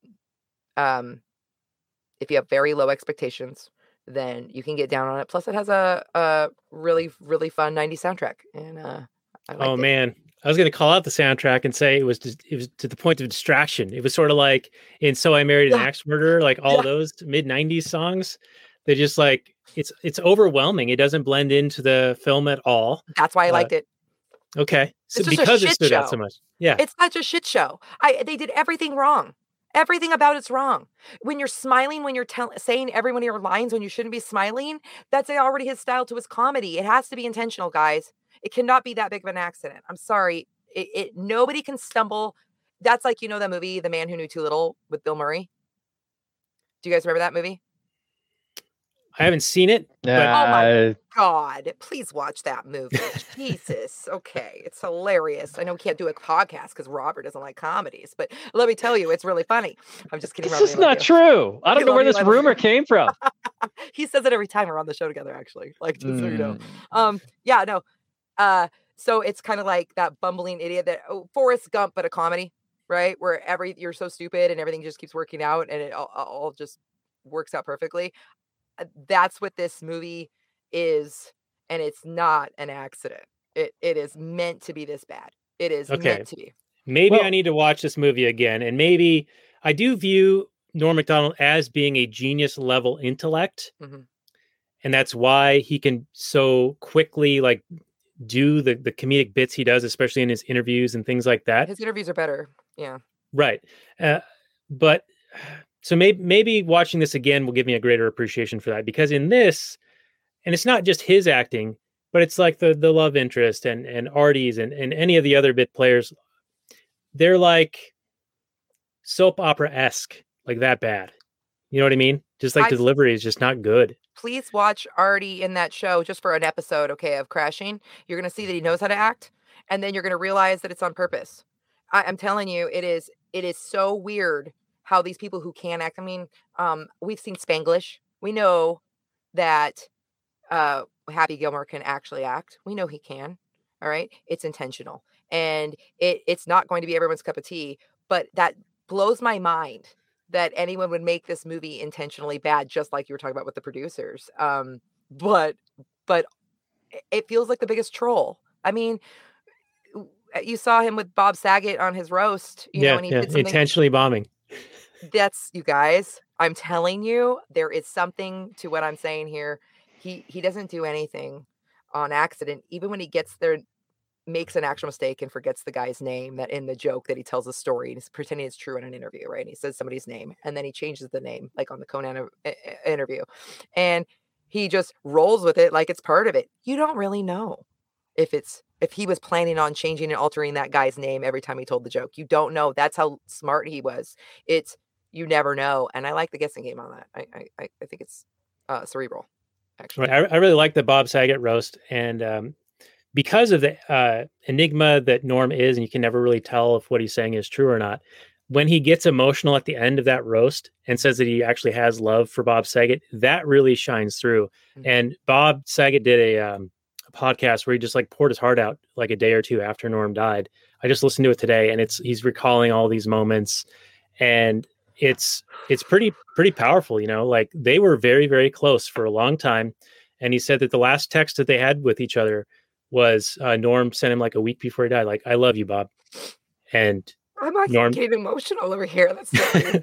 um, if you have very low expectations, then you can get down on it. Plus, it has a, a really, really fun nineties soundtrack. And uh, I liked Oh it. man, I was going to call out the soundtrack and say it was just, it was to the point of distraction. It was sort of like in "So I Married an Yeah. Axe Murderer," like all Yeah. those mid nineties songs. They just like it's it's overwhelming. It doesn't blend into the film at all. That's why I Uh, liked it. Okay, so It's just a because it shit stood out so show. much, yeah. It's such a shit show. I They did everything wrong. Everything about it's wrong. When you're smiling, when you're tell, saying every one of your lines when you shouldn't be smiling, that's already his style to his comedy. It has to be intentional, guys. It cannot be that big of an accident. I'm sorry. It, it nobody can stumble. That's like, you know, that movie, The Man Who Knew Too Little with Bill Murray. Do you guys remember that movie? I haven't seen it, but Oh my Uh, God, please watch that movie. Jesus. Okay. It's hilarious. I know we can't do a podcast because Robert doesn't like comedies, but let me tell you, it's really funny. I'm just kidding. this Robert, is I love not you. true. I I don't know love where you, this I love you. rumor came from. He says it every time we're on the show together, actually. Like, just so you know. Mm. Um, yeah, no. Uh, so it's kind of like that bumbling idiot that oh, Forrest Gump, but a comedy, right? Where every you're so stupid and everything just keeps working out and it all, all just works out perfectly. Uh, That's what this movie is, and it's not an accident. It it is meant to be this bad. It is Okay. meant to be. maybe I Well- need to watch this movie again. And maybe I do view Norm Macdonald as being a genius level intellect. Mhm. And that's why he can so quickly like do the, the comedic bits he does, especially in his interviews and things like that. His interviews are better. Yeah. Right. Uh, but so maybe, maybe watching this again will give me a greater appreciation for that, because in this, and it's not just his acting, but it's like the, the love interest and, and Artie's and, and any of the other bit players. They're like soap opera-esque, like that bad. You know what I mean? Just like I- the delivery is just not good. Please watch Artie in that show just for an episode, okay, of Crashing. You're going to see that he knows how to act, and then you're going to realize that it's on purpose. I, I'm telling you, it is it is so weird how these people who can act. I mean, um, we've seen Spanglish. We know that uh, Happy Gilmore can actually act. We know he can. All right, it's intentional, and it it's not going to be everyone's cup of tea. But that blows my mind that anyone would make this movie intentionally bad, just like you were talking about with the producers. Um, but but it- it feels like the biggest troll. I mean, w- you saw him with Bob Saget on his roast, you know, yeah, and he yeah. did something. Intentionally bombing. That's you guys. I'm telling you, there is something to what I'm saying here. He he doesn't do anything on accident. Even when he gets there, makes an actual mistake and forgets the guy's name that in the joke that he tells the story and he's pretending it's true in an interview, right? And he says somebody's name and then he changes the name, like on the Conan uh, uh, interview, and he just rolls with it like it's part of it. You don't really know if it's if he was planning on changing and altering that guy's name every time he told the joke. You don't know. That's how smart he was. It's you never know, and I like the guessing game on that. I I, I think it's uh, cerebral, actually. Right. I, I really like the Bob Saget roast, and um, because of the uh, enigma that Norm is, and you can never really tell if what he's saying is true or not. When he gets emotional at the end of that roast and says that he actually has love for Bob Saget, that really shines through. Mhm. And Bob Saget did a, um, a podcast where he just like poured his heart out like a day or two after Norm died. I just listened to it today, and it's he's recalling all these moments, and it's it's pretty pretty powerful. You know, like they were very very close for a long time, and he said that the last text that they had with each other was uh, Norm sent him like a week before he died, like, "I love you, Bob," and I'm like Norm- getting emotional over here. That's so weird.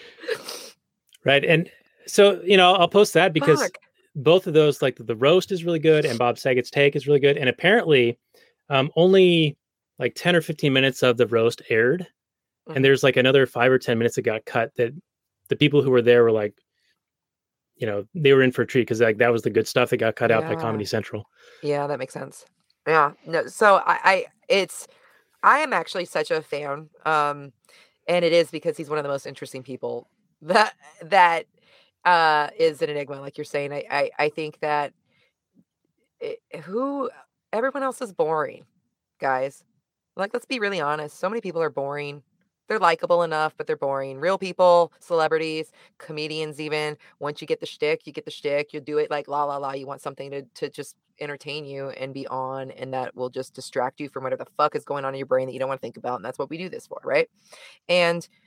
right. And so, you know, I'll post that because Fuck. both of those, like the roast is really good and Bob Saget's take is really good. And apparently um, only like ten or fifteen minutes of the roast aired. Mhm. And there's like another five or ten minutes that got cut that the people who were there were like, you know, they were in for a treat because like that was the good stuff that got cut out by Yeah. Comedy Central. Yeah, that makes sense. Yeah. No, so I, I it's I am actually such a fan. Um and it is because he's one of the most interesting people that that uh is an enigma, like you're saying. I I, I think that it, who everyone else is boring, guys. Like, let's be really honest. So many people are boring. They're likable enough, but they're boring. Real people, celebrities, comedians, even. Once you get the shtick, you get the shtick. You do it like la la la. You want something to to just entertain you and be on, and that will just distract you from whatever the fuck is going on in your brain that you don't want to think about. And that's what we do this for, right? And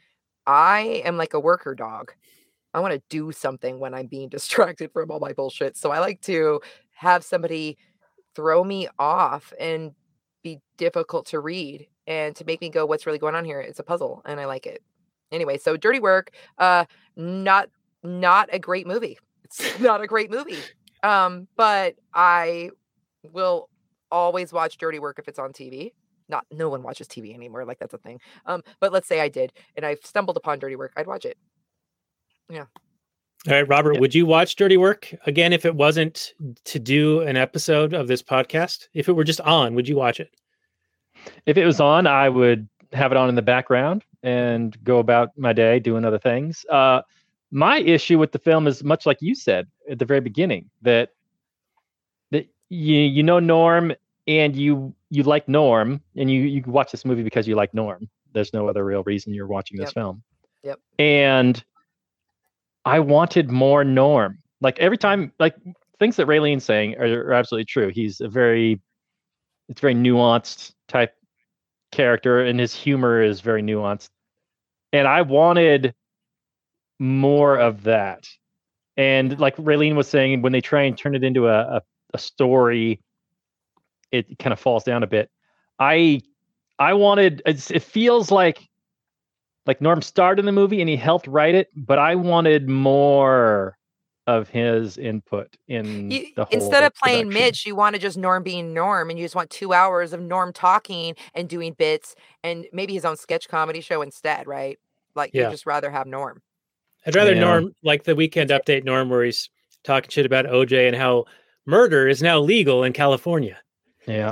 I am like a worker dog. I want to do something when I'm being distracted from all my bullshit. So I like to have somebody throw me off and be difficult to read and to make me go, what's really going on here? It's a puzzle and I like it. Anyway, so Dirty Work, uh, not not a great movie. It's not a great movie. Um, but I will always watch Dirty Work if it's on T V. Not no one watches T V anymore, like that's a thing. Um, but let's say I did and I stumbled upon Dirty Work, I'd watch it. Yeah. All right, Robert, Yeah. would you watch Dirty Work again if it wasn't to do an episode of this podcast? If it were just on, would you watch it? If it was on, I would have it on in the background and go about my day doing other things. Uh, my issue with the film is much like you said at the very beginning, that that you you know Norm and you you like Norm and you you watch this movie because you like Norm. There's no other real reason you're watching this Yep. film. Yep. And I wanted more Norm. Like every time, like things that Raylene's saying are, are absolutely true. He's a very, it's very nuanced type character, and his humor is very nuanced. And I wanted more of that. And like Raylene was saying, when they try and turn it into a, a, a story, it kind of falls down a bit. I I wanted. It's, it feels like like Norm starred in the movie and he helped write it, but I wanted more of his input in You, the whole instead of playing production. Mitch, you want to just Norm being Norm, and you just want two hours of Norm talking and doing bits, and maybe his own sketch comedy show instead, right? Like Yeah. you'd just rather have Norm. I'd rather Yeah. Norm, like the Weekend Update Norm, where he's talking shit about O J and how murder is now legal in California. Yeah.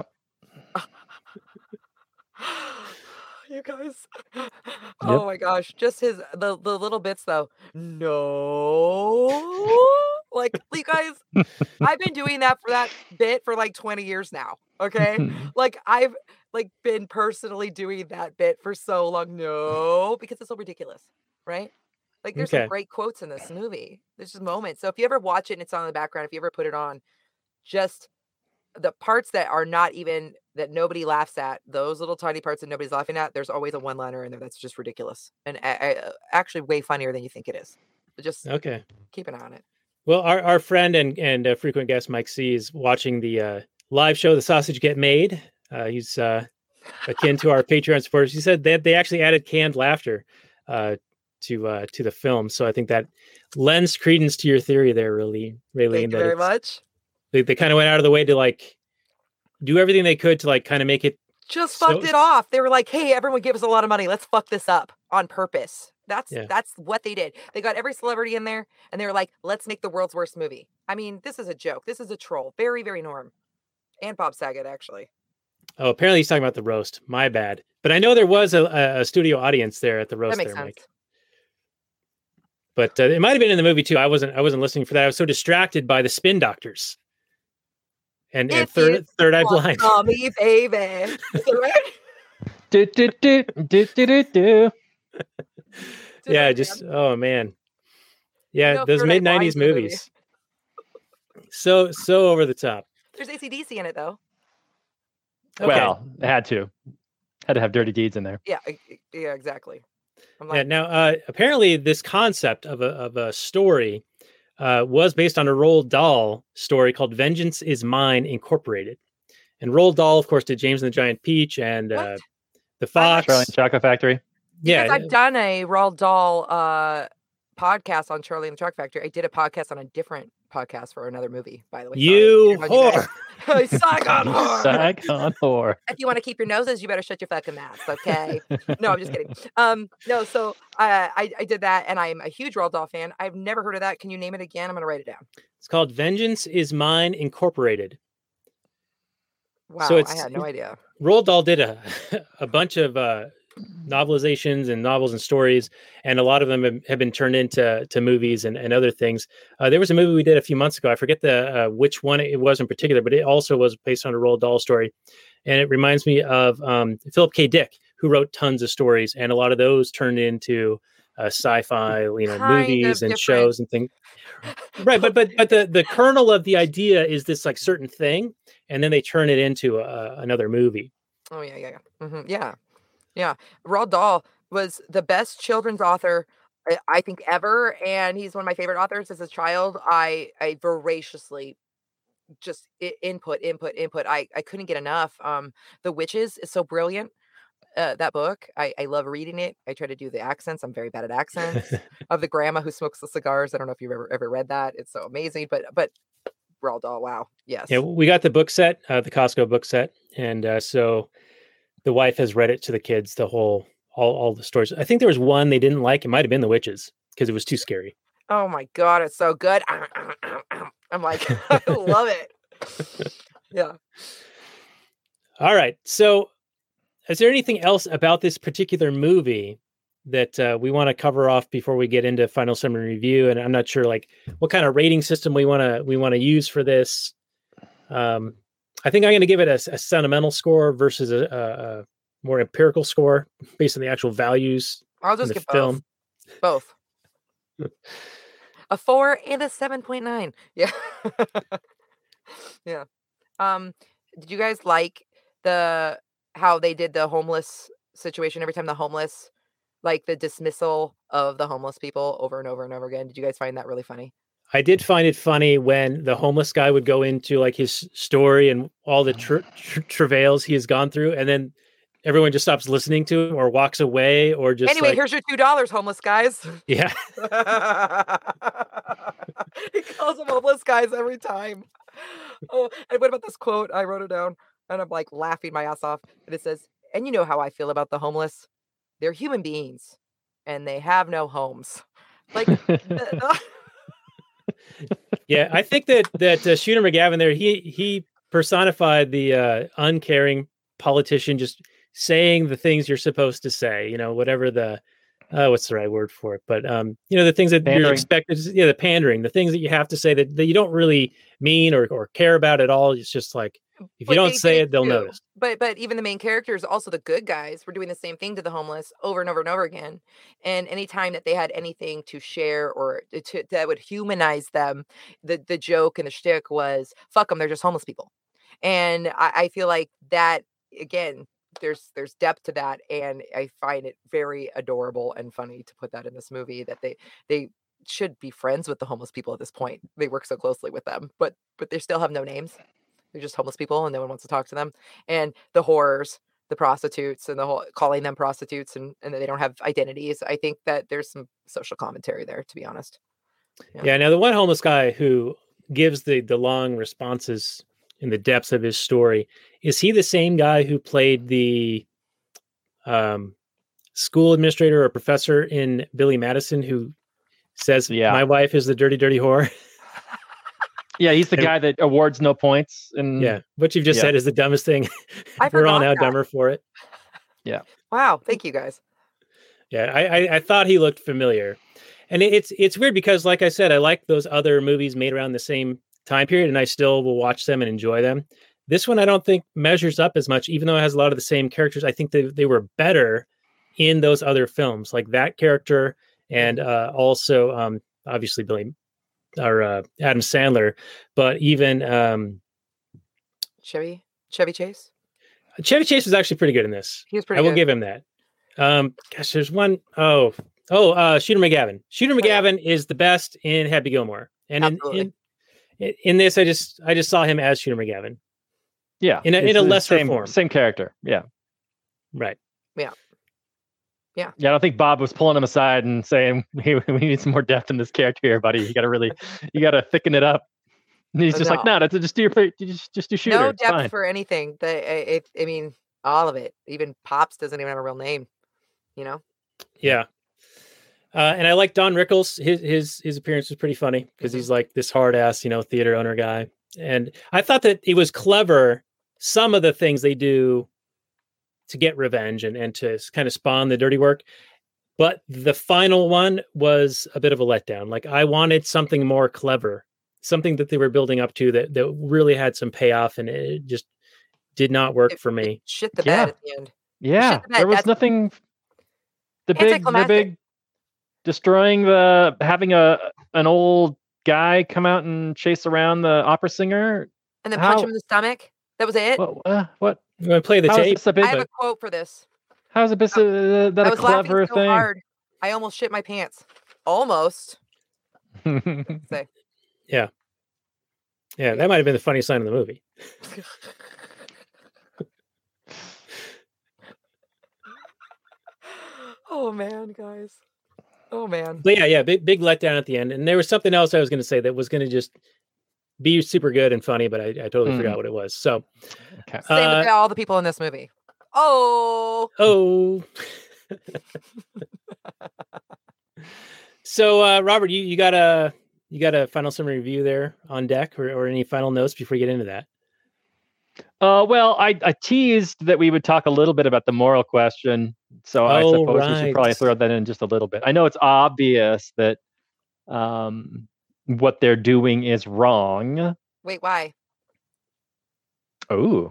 You guys. Oh my gosh. Just his the, the little bits though. No. Like you guys, I've been doing that for that bit for like twenty years now. Okay. Like I've like been personally doing that bit for so long. No, because it's so ridiculous, right? Like there's Okay. some great quotes in this movie. There's just moments. So if you ever watch it and it's on in the background, if you ever put it on, just the parts that are not even that nobody laughs at, those little tiny parts that nobody's laughing at, there's always a one-liner in there that's just ridiculous and a- a- actually way funnier than you think it is. But just Okay. keep an eye on it. Well, our, our friend and and uh, frequent guest Mike C is watching the uh, live show, The Sausage Get Made. Uh, he's uh, akin to our Patreon supporters. He said that they actually added canned laughter uh, to uh, to the film, so I think that lends credence to your theory there, really, Raylene. Thank you that very it's- much. They they kind of went out of the way to like do everything they could to like kind of make it. Just So- fucked it off. They were like, "Hey, everyone, give us a lot of money. Let's fuck this up on purpose." That's Yeah. that's what they did. They got every celebrity in there, and they were like, "Let's make the world's worst movie." I mean, this is a joke. This is a troll. Very, very Norm, and Bob Saget actually. Oh, apparently he's talking about the roast. My bad. But I know there was a, a- a studio audience there at the roast That makes there, sense. Mike. But uh, it might have been in the movie too. I wasn't. I wasn't listening for that. I was so distracted by the Spin Doctors. And, and If third, you third eye want blind. Tommy, baby. Is it right? Do, do, do, do, do, do, do. Did Yeah, I just jam? oh man, yeah, know those Third Eye mid nineties Blind's a movie. movies. So so over the top. There's A C D C in it though. Okay. Well, it had to. Had to have Dirty Deeds in there. Yeah, e- e- yeah, exactly. I'm Yeah, like, now, uh, apparently, this concept of a of a story uh, was based on a Roald Dahl story called "Vengeance Is Mine" Incorporated. And Roald Dahl, of course, did James and the Giant Peach and uh, What? the I Fox. like Charlie and the Chocolate Factory. Yeah, because I've done a Roald Dahl uh, podcast on Charlie and the Chocolate Factory. I did a podcast on a different podcast for another movie, by the way. Sorry. you Didn't want you whore. guys- Saigon whore. Saigon whore. If you want to keep your noses, you better shut your fucking mouths, okay? No, I'm just kidding. Um, no, so uh, I I did that, and I'm a huge Roald Dahl fan. I've never heard of that. Can you name it again? I'm gonna write it down. It's called "Vengeance Is Mine Incorporated." Wow, So I it's- had no idea. Roald Dahl did a a bunch of uh, novelizations and novels and stories, and a lot of them have, have been turned into to movies and, and other things. Uh, there was a movie we did a few months ago. I forget the uh, which one it was in particular, but it also was based on a Roald Dahl story, and it reminds me of um, Philip K. Dick, who wrote tons of stories, and a lot of those turned into uh, sci-fi, you know, Kind of movies and different. shows and things. Right, but but but the the kernel of the idea is this like certain thing, and then they turn it into a, another movie. Oh yeah, yeah, yeah, hmm yeah, yeah. Roald Dahl was the best children's author I I think ever, and he's one of my favorite authors. As a child, I I voraciously just I- input, input, input. I I couldn't get enough. Um, The Witches is so brilliant. Uh, that book, I I love reading it. I try to do the accents. I'm very bad at accents. Of the grandma who smokes the cigars. I don't know if you've ever ever read that. It's so amazing. But but Roald Dahl, wow, yes. Yeah, we got the book set, uh, the Costco book set, and uh, so the wife has read it to the kids, the whole, all, all the stories. I think there was one they didn't like. It might have been The Witches because it was too scary. Oh my god, it's so good. I'm like, I love it. Yeah. All right. So, is there anything else about this particular movie that uh, we want to cover off before we get into final summary review? And I'm not sure, like, what kind of rating system we want to we want to use for this. Um, I think I'm going to give it a, a sentimental score versus a, a, a more empirical score based on the actual values. I'll in just the give film. both. Both. A four and a seven point nine. Yeah. Yeah. Um, did you guys like the how they did the homeless situation every time the homeless, like the dismissal of the homeless people over and over and over again? Did you guys find that really funny? I did find it funny when the homeless guy would go into like his story and all the tra- tra- travails he has gone through, and then everyone just stops listening to him or walks away or just Anyway, like, here's your two dollars, homeless guys. yeah. He calls them homeless guys every time. Oh, and what about this quote? I wrote it down and I'm like laughing my ass off. And it says, and you know how I feel about the homeless. They're human beings and they have no homes. Like, the- Yeah, I think that that uh, Shooter McGavin there, he he personified the uh, uncaring politician, just saying the things you're supposed to say. You know, whatever the uh, what's the right word for it, but um, you know, the things that you're Pandering. expected. Yeah, the pandering, the things that you have to say that, that you don't really mean or or care about at all. It's just like if But you don't they say did it, they'll too. notice. But but even the main characters, also the good guys, were doing the same thing to the homeless over and over and over again. And anytime that they had anything to share or to, that would humanize them, the the joke and the shtick was "fuck them, they're just homeless people." And I, I feel like that again. There's there's depth to that, and I find it very adorable and funny to put that in this movie. That they they should be friends with the homeless people at this point. They work so closely with them, but but they still have no names. They're just homeless people and no one wants to talk to them. And the whores, the prostitutes, and the whole calling them prostitutes and, and that they don't have identities. I think that there's some social commentary there, to be honest. Yeah. Yeah. Now the one homeless guy who gives the the long responses in the depths of his story, is he the same guy who played the um, school administrator or professor in Billy Madison, who says, Yeah. "My wife is the dirty, dirty whore"? Yeah, he's the And- guy that awards no points. And Yeah, what you've just Yeah. said is the dumbest thing. I We're all forgot now that. dumber for it. Wow. Thank you guys. Yeah, I, I I thought he looked familiar, and it, it's it's weird because, like I said, I like those other movies made around the same time period, and I still will watch them and enjoy them. This one I don't think measures up as much, even though it has a lot of the same characters. I think they they were better in those other films, like that character, and uh, also um, obviously Billy or uh, Adam Sandler, but even um, Chevy, Chevy Chase. Chevy Chase was actually pretty good in this. He was I pretty will good. give him that. Um, gosh, there's one oh oh uh, Shooter McGavin. Shooter Oh, yeah. McGavin is the best in Happy Gilmore, and in, Absolutely. in in this, I just I just saw him as Shooter McGavin. yeah, In a- in it's a the lesser same, form. Same character. Yeah. Right. Yeah, I don't think Bob was pulling him aside and saying, "Hey, we need some more depth in this character here, buddy. You got to really, you got to thicken it up." And he's just like, No. "No, that's just do your, play- just just do shooter. No It's depth fine." for anything. The I, I, I mean, all of it. Even Pops doesn't even have a real name. You know. Yeah. Uh, and I like Don Rickles. His his his appearance was pretty funny because Mhm. he's like this hard ass, you know, theater owner guy. And I thought that it was clever. Some of the things they do to get revenge and, and to kind of spawn the dirty work. But the final one was a bit of a letdown. Like I wanted something more clever, something that they were building up to that, that really had some payoff, and it just did not work It- for it me. shit the Yeah. bed at the end. Yeah, shit the bed, there was that's- nothing. The big, the Anticlimactic. big, destroying the having a an old guy come out and chase around the opera singer. And then punch How- him in the stomach. That was it. What? Uh, what? I'm going to play the How is tape. this a big? I have a quote for this. How's a business uh, that I a was laughing clever so thing? hard, I almost shit my pants. Almost. Say. Yeah. Yeah, that might have been the funniest line in the movie. Oh man, guys. Oh man. But yeah, yeah, big big letdown at the end. And there was something else I was going to say that was going to just be super good and funny, but I, I totally Mm. forgot what it was. So, Okay. Same uh, with all the people in this movie. Oh. oh. So, uh, Robert, you, you got a you got a final summary review there on deck, or, or any final notes before we get into that? Uh, well, I, I teased that we would talk a little bit about the moral question, so I Oh, suppose we should probably right. throw that in just a little bit. I know it's obvious that um, what they're doing is wrong. Wait, why? Oh,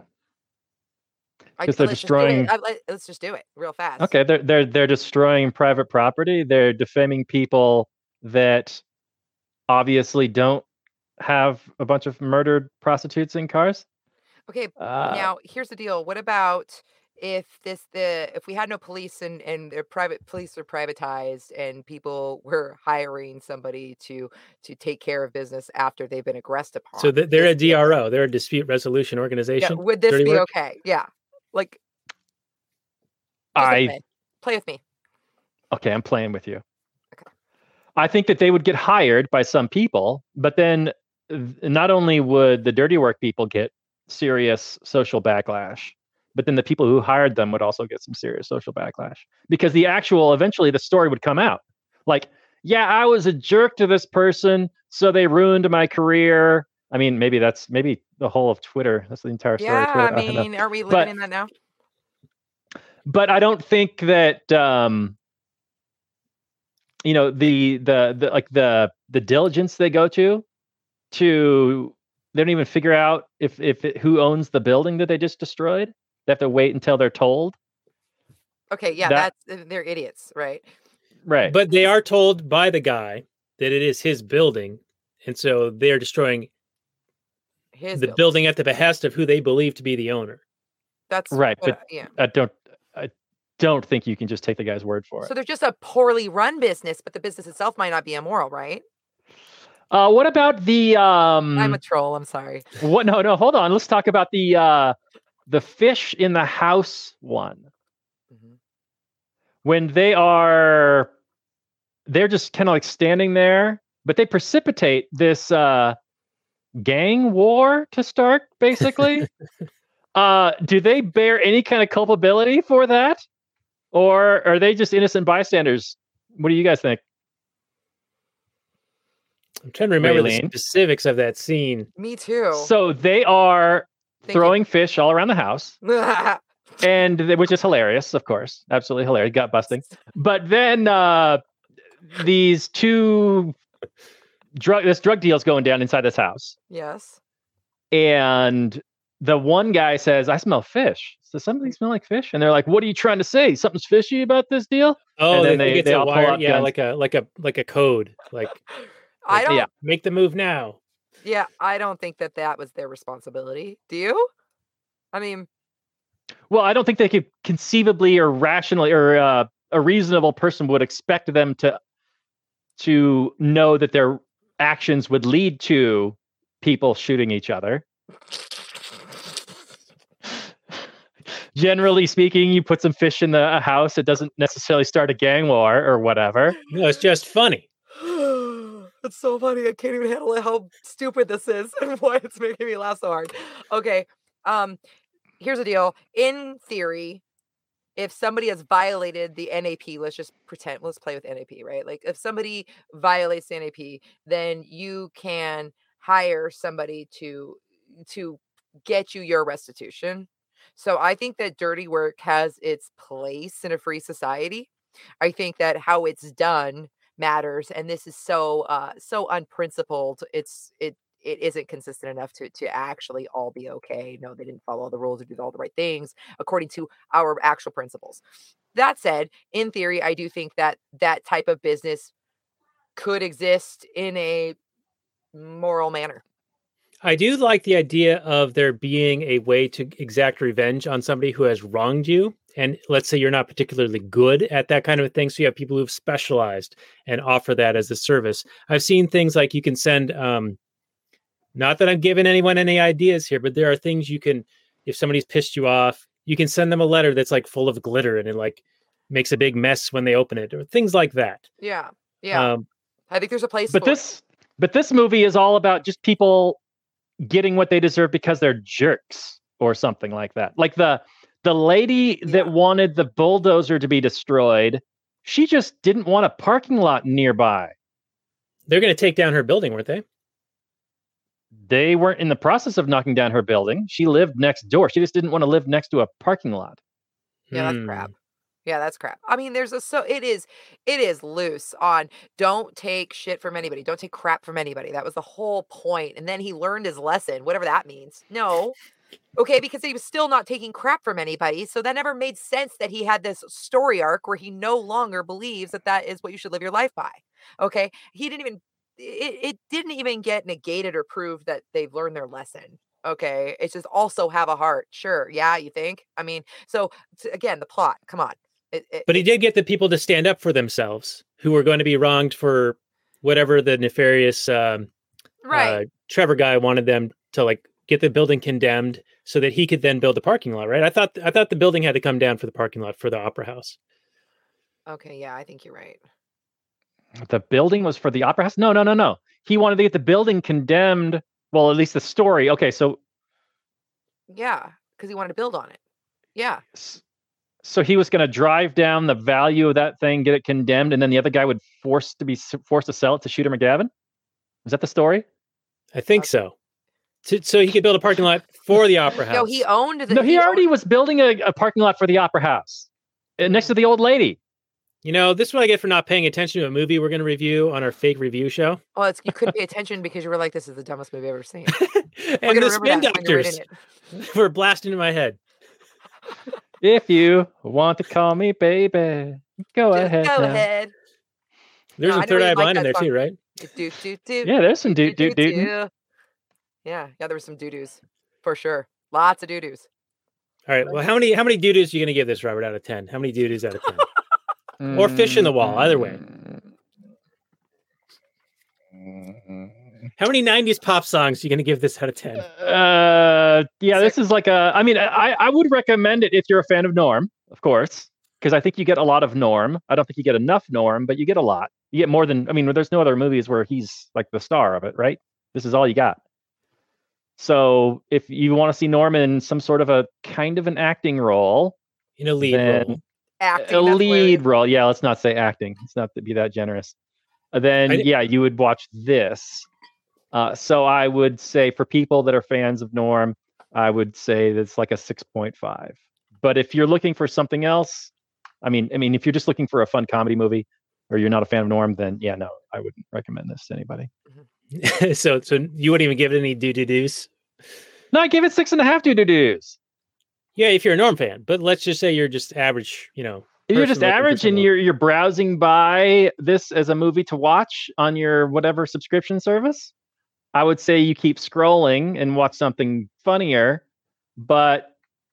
I, 'Cause they're let's just do it. destroying- I- let- let's just do it real fast. okay. They're they're they're destroying private property. They're defaming people that obviously don't have a bunch of murdered prostitutes in cars. Okay. Uh, Now, here's the deal. What about if this the if we had no police and and the private police are privatized and people were hiring somebody to to take care of business after they've been aggressed upon? So th- they're a This be D R okay? O. They're a dispute resolution Yeah, organization. would this Dirty be work? okay? Yeah. Like just a I play. Play with me. okay. I'm playing with you. Okay. I think that they would get hired by some people, but then th- not only would the dirty work people get serious social backlash, but then the people who hired them would also get some serious social backlash because the actual eventually the story would come out. Like, yeah, I was a jerk to this person, so they ruined my career. I mean, maybe that's maybe the whole of Twitter. That's the entire story. Yeah, of Twitter. I don't know. mean, are we living But- in that now? but I don't think that um, you know the, the the like the the diligence they go to to they don't even figure out if if it, who owns the building that they just destroyed. They have to wait until they're told. Okay, yeah, that- that's uh, they're idiots, right? Right. But they are told by the guy that it is his building, and so they're destroying His the building. building at the behest of who they believe to be the owner. That's Right, what- but- yeah. I don't I don't think you can just take the guy's word for it. So they're just a poorly run business, but the business itself might not be immoral, right? Uh, what about the um? I'm a troll. I'm sorry. What? No, no. Hold on. Let's talk about the uh, the fish in the house one. Mhm. When they are, they're just kind of like standing there, but they precipitate this uh, gang war to start. Basically, uh, do they bear any kind of culpability for that, or are they just innocent bystanders? What do you guys think? I'm trying to remember Raylene? the specifics of that scene. Me too. So they are Thank you. throwing fish all around the house. and th- which is hilarious, of course, absolutely hilarious, gut busting. But then uh, these two drug, this drug deal's going down inside this house, Yes. and the one guy says, "I smell fish. Does something smell like fish?" And they're like, "What are you trying to say? Something's fishy about this deal?" Oh, And they, then think they- it's they a all pull wire, out yeah, guns. like a like a like a code, like I don't. Yeah. make the move now. Yeah, I don't think that that was their responsibility. Do you? I mean, Well, I don't think they could conceivably or rationally or uh, a reasonable person would expect them to to know that their actions would lead to people shooting each other. Generally speaking, you put some fish in the a house, it doesn't necessarily start a gang war or whatever. No, it's just funny. it's so funny. I can't even handle it, how stupid this is and why it's making me laugh so hard. Okay. Um, here's the deal. In theory, if somebody has violated the N A P, let's just pretend, let's play with N A P, right? Like if somebody violates the N A P, then you can hire somebody to to get you your restitution. So I think that dirty work has its place in a free society. I think that how it's done matters, and this is so uh so unprincipled. It's it it isn't consistent enough to to actually all be okay. No, they didn't follow all the rules or do all the right things according to our actual principles. That said, in theory, I do think that that type of business could exist in a moral manner. I do like the idea of there being a way to exact revenge on somebody who has wronged you, and let's say you're not particularly good at that kind of a thing, so you have people who've specialized and offer that as a service. I've seen things like you can send, um, not that I'm giving anyone any ideas here, but there are things you can, if somebody's pissed you off, you can send them a letter that's like full of glitter and it like makes a big mess when they open it, or things like that. Yeah. Yeah. Um, I think there's a place But for this, but this movie is all about just people getting what they deserve because they're jerks or something like that. Like the the lady Yeah. that wanted the bulldozer to be destroyed, she just didn't want a parking lot nearby. they're going to take down her building, weren't they? They weren't in the process of knocking down her building. She lived next door. She just didn't want to live next to a parking lot. Yeah, that's Hmm. crap. Yeah, that's crap. I mean, there's a so it is it is loose on don't take shit from anybody. Don't take crap from anybody. That was the whole point. And then he learned his lesson, whatever that means. No. Okay, because he was still not taking crap from anybody. So that never made sense that he had this story arc where he no longer believes that that is what you should live your life by. Okay? He didn't even it, it didn't even get negated or proved that they've learned their lesson. Okay? It's just also have a heart. Sure. Yeah, you think? I mean, so t- again, the plot. Come on. It, it, But he did get the people to stand up for themselves who were going to be wronged for whatever the nefarious um, right. uh, Trevor guy wanted them to like get the building condemned so that he could then build a parking lot, right? I thought I thought the building had to come down for the parking lot for the Opera House. Okay, yeah, I think you're right. The building was for the Opera House? No, no, no, no. He wanted to get the building condemned. Well, at least the story. Okay, so Yeah, because he wanted to build on it. Yeah. s- so he was going to drive down the value of that thing, get it condemned, and then the other guy would force to be s- forced to sell it to Shooter McGavin. Is that the story? I think Okay. so. To, so he could build a parking lot for the Opera House. No, he owned the. No, he already owned- was building a, a parking lot for the Opera House uh, next to the old lady. You know, this is what I get for not paying attention to a movie we're going to review on our fake review show. Well, it's, you couldn't pay attention because you were like, "This is the dumbest movie I've ever seen." and We're gonna the remember spin that when you're doctors reading it. were blasting in my head. If you want to call me baby, go Just ahead. go now. ahead. There's No, I some know Third you Eye like Blind in that there song. too, right? Do do do. Yeah, there's some doot doot dootin'. do. Yeah, yeah, there was some doo doos for sure. Lots of doo doos. All right. Well, how many how many doo-doos are you going to give this, Robert, out of ten? How many doo-doos out of ten? Or fish in the wall, either way. How many nineties pop songs are you going to give this out of ten? Uh, yeah, this is like a. I mean, I I would recommend it if you're a fan of Norm, of course, because I think you get a lot of Norm. I don't think you get enough Norm, but you get a lot. You get more than. I mean, there's no other movies where he's like the star of it, right? This is all you got. So if you want to see Norm in some sort of a kind of an acting role, In a lead then role. Acting. a that's lead hilarious. role, yeah, let's not say acting. Let's not be that generous. Uh, Then I di- yeah, you would watch this. Uh, so I would say for people that are fans of Norm, I would say that's like a six point five. But if you're looking for something else, I mean, I mean, if you're just looking for a fun comedy movie, or you're not a fan of Norm, then yeah, no, I wouldn't recommend this to anybody. so so you wouldn't even give it any doo-doo-doos? No, I give it six and a half doo doo doos. Yeah, if you're a Norm fan. But let's just say you're just average, you know. If you're person just looking for average some and love. you're you're browsing by this as a movie to watch on your whatever subscription service, I would say you keep scrolling and watch something funnier. But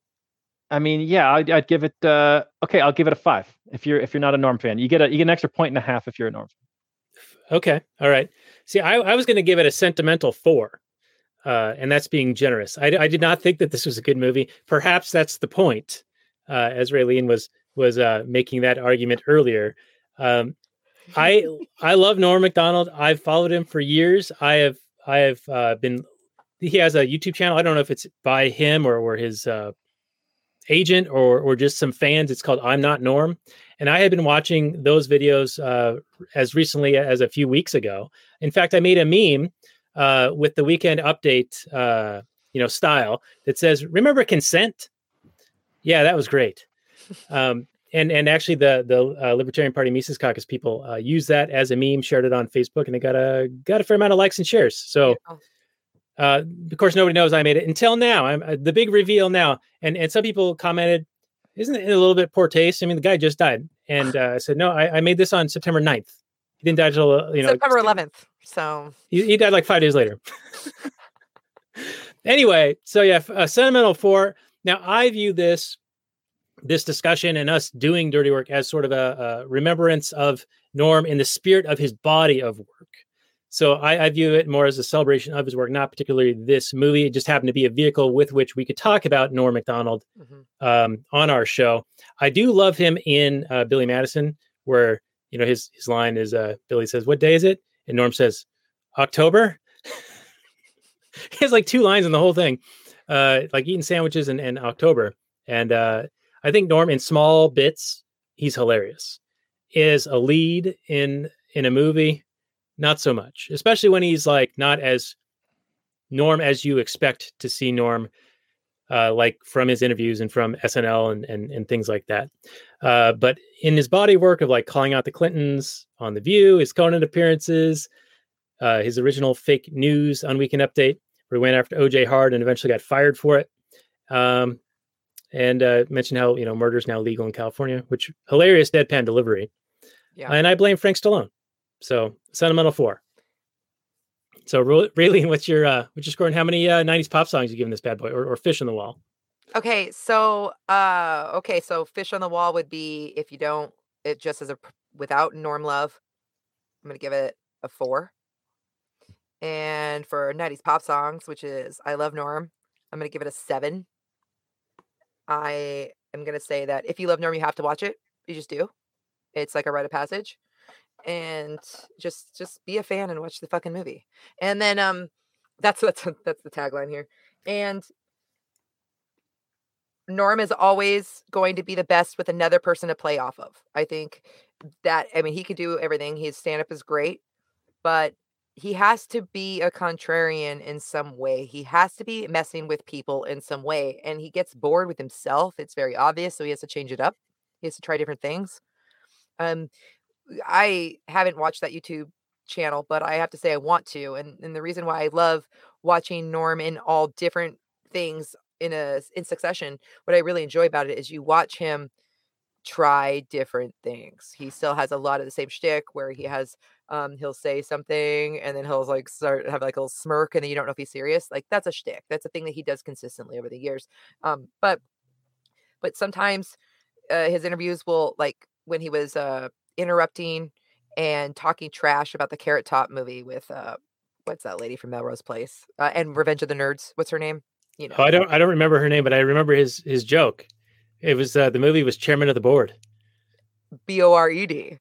I mean, yeah, I'd, I'd give it. Uh, okay, I'll give it a five. If you're if you're not a Norm fan, you get a you get an extra point and a half if you're a Norm fan. Okay. All right. See, I, I was going to give it a sentimental four, uh, and that's being generous. I, I did not think that this was a good movie. Perhaps that's the point, uh, as Raylene was was uh, making that argument earlier. Um, I I love Norm Macdonald. I've followed him for years. I have I have uh, been. He has a YouTube channel. I don't know if it's by him or or his uh, agent or or just some fans. It's called I'm Not Norm. And I had been watching those videos uh, as recently as a few weeks ago. In fact, I made a meme uh, with the Weekend Update, uh, you know, style that says, "Remember consent?" Yeah, that was great. Um, and and actually, the the uh, Libertarian Party Mises Caucus people uh, used that as a meme, shared it on Facebook, and it got a got a fair amount of likes and shares. So. Yeah. Uh, of course, nobody knows I made it until now. I'm uh, the big reveal now, and and some people commented, "Isn't it a little bit poor taste?" I mean, the guy just died, and uh, I said, "No, I, I made this on September ninth. He didn't die until uh, you know September eleventh. So He, he died like five days later." Anyway, so yeah, a sentimental four. Now I view this this discussion and us doing Dirty Work as sort of a, a remembrance of Norm in the spirit of his body of work. So I, I view it more as a celebration of his work, not particularly this movie. It just happened to be a vehicle with which we could talk about Norm Macdonald Mm-hmm. um, on our show. I do love him in uh, Billy Madison, where, you know, his, his line is, uh, Billy says, "What day is it?" And Norm says, "October." He has like two lines in the whole thing, uh, like eating sandwiches and, and October. And uh, I think Norm, in small bits, he's hilarious. Is a lead in in a movie, not so much, especially when he's like not as Norm as you expect to see Norm, uh, like from his interviews and from S N L and and, and things like that. Uh, but in his body of work of like calling out the Clintons on The View, his Conan appearances, uh, his original fake news on Weekend Update, where he went after O J Hard and eventually got fired for it. Um, and uh, mentioned how, you know, murder is now legal in California, which hilarious deadpan delivery. Yeah. And I blame Frank Stallone. So sentimental four. So really, what's your uh, what's your score, and how many uh, nineties pop songs you giving this bad boy, or, or Fish on the Wall? Okay, so uh okay, so Fish on the Wall would be, if you don't, it just as a pr- without Norm Love, I'm gonna give it a four. And for nineties pop songs, which is I Love Norm, I'm gonna give it a seven. I am gonna say that if you love Norm, you have to watch it. You just do. It's like a rite of passage. And just just be a fan and watch the fucking movie. And then um that's that's that's the tagline here. And Norm is always going to be the best with another person to play off of. I think that, I mean, he could do everything. His stand-up is great, but he has to be a contrarian in some way. He has to be messing with people in some way. And he gets bored with himself. It's very obvious. So he has to change it up. He has to try different things. Um, I haven't watched that YouTube channel, but I have to say I want to. And, and the reason why I love watching Norm in all different things in a in succession, what I really enjoy about it is you watch him try different things. He still has a lot of the same shtick where he has um he'll say something and then he'll like start have like a little smirk and then you don't know if he's serious. Like that's a shtick. That's a thing that he does consistently over the years. Um, but but sometimes uh, his interviews will, like when he was uh interrupting and talking trash about the Carrot Top movie with uh what's that lady from Melrose Place uh, and Revenge of the Nerds. What's her name? You know. Oh, I don't I don't remember her name, but I remember his his joke. It was uh, the movie was Chairman of the Board. B O R E D.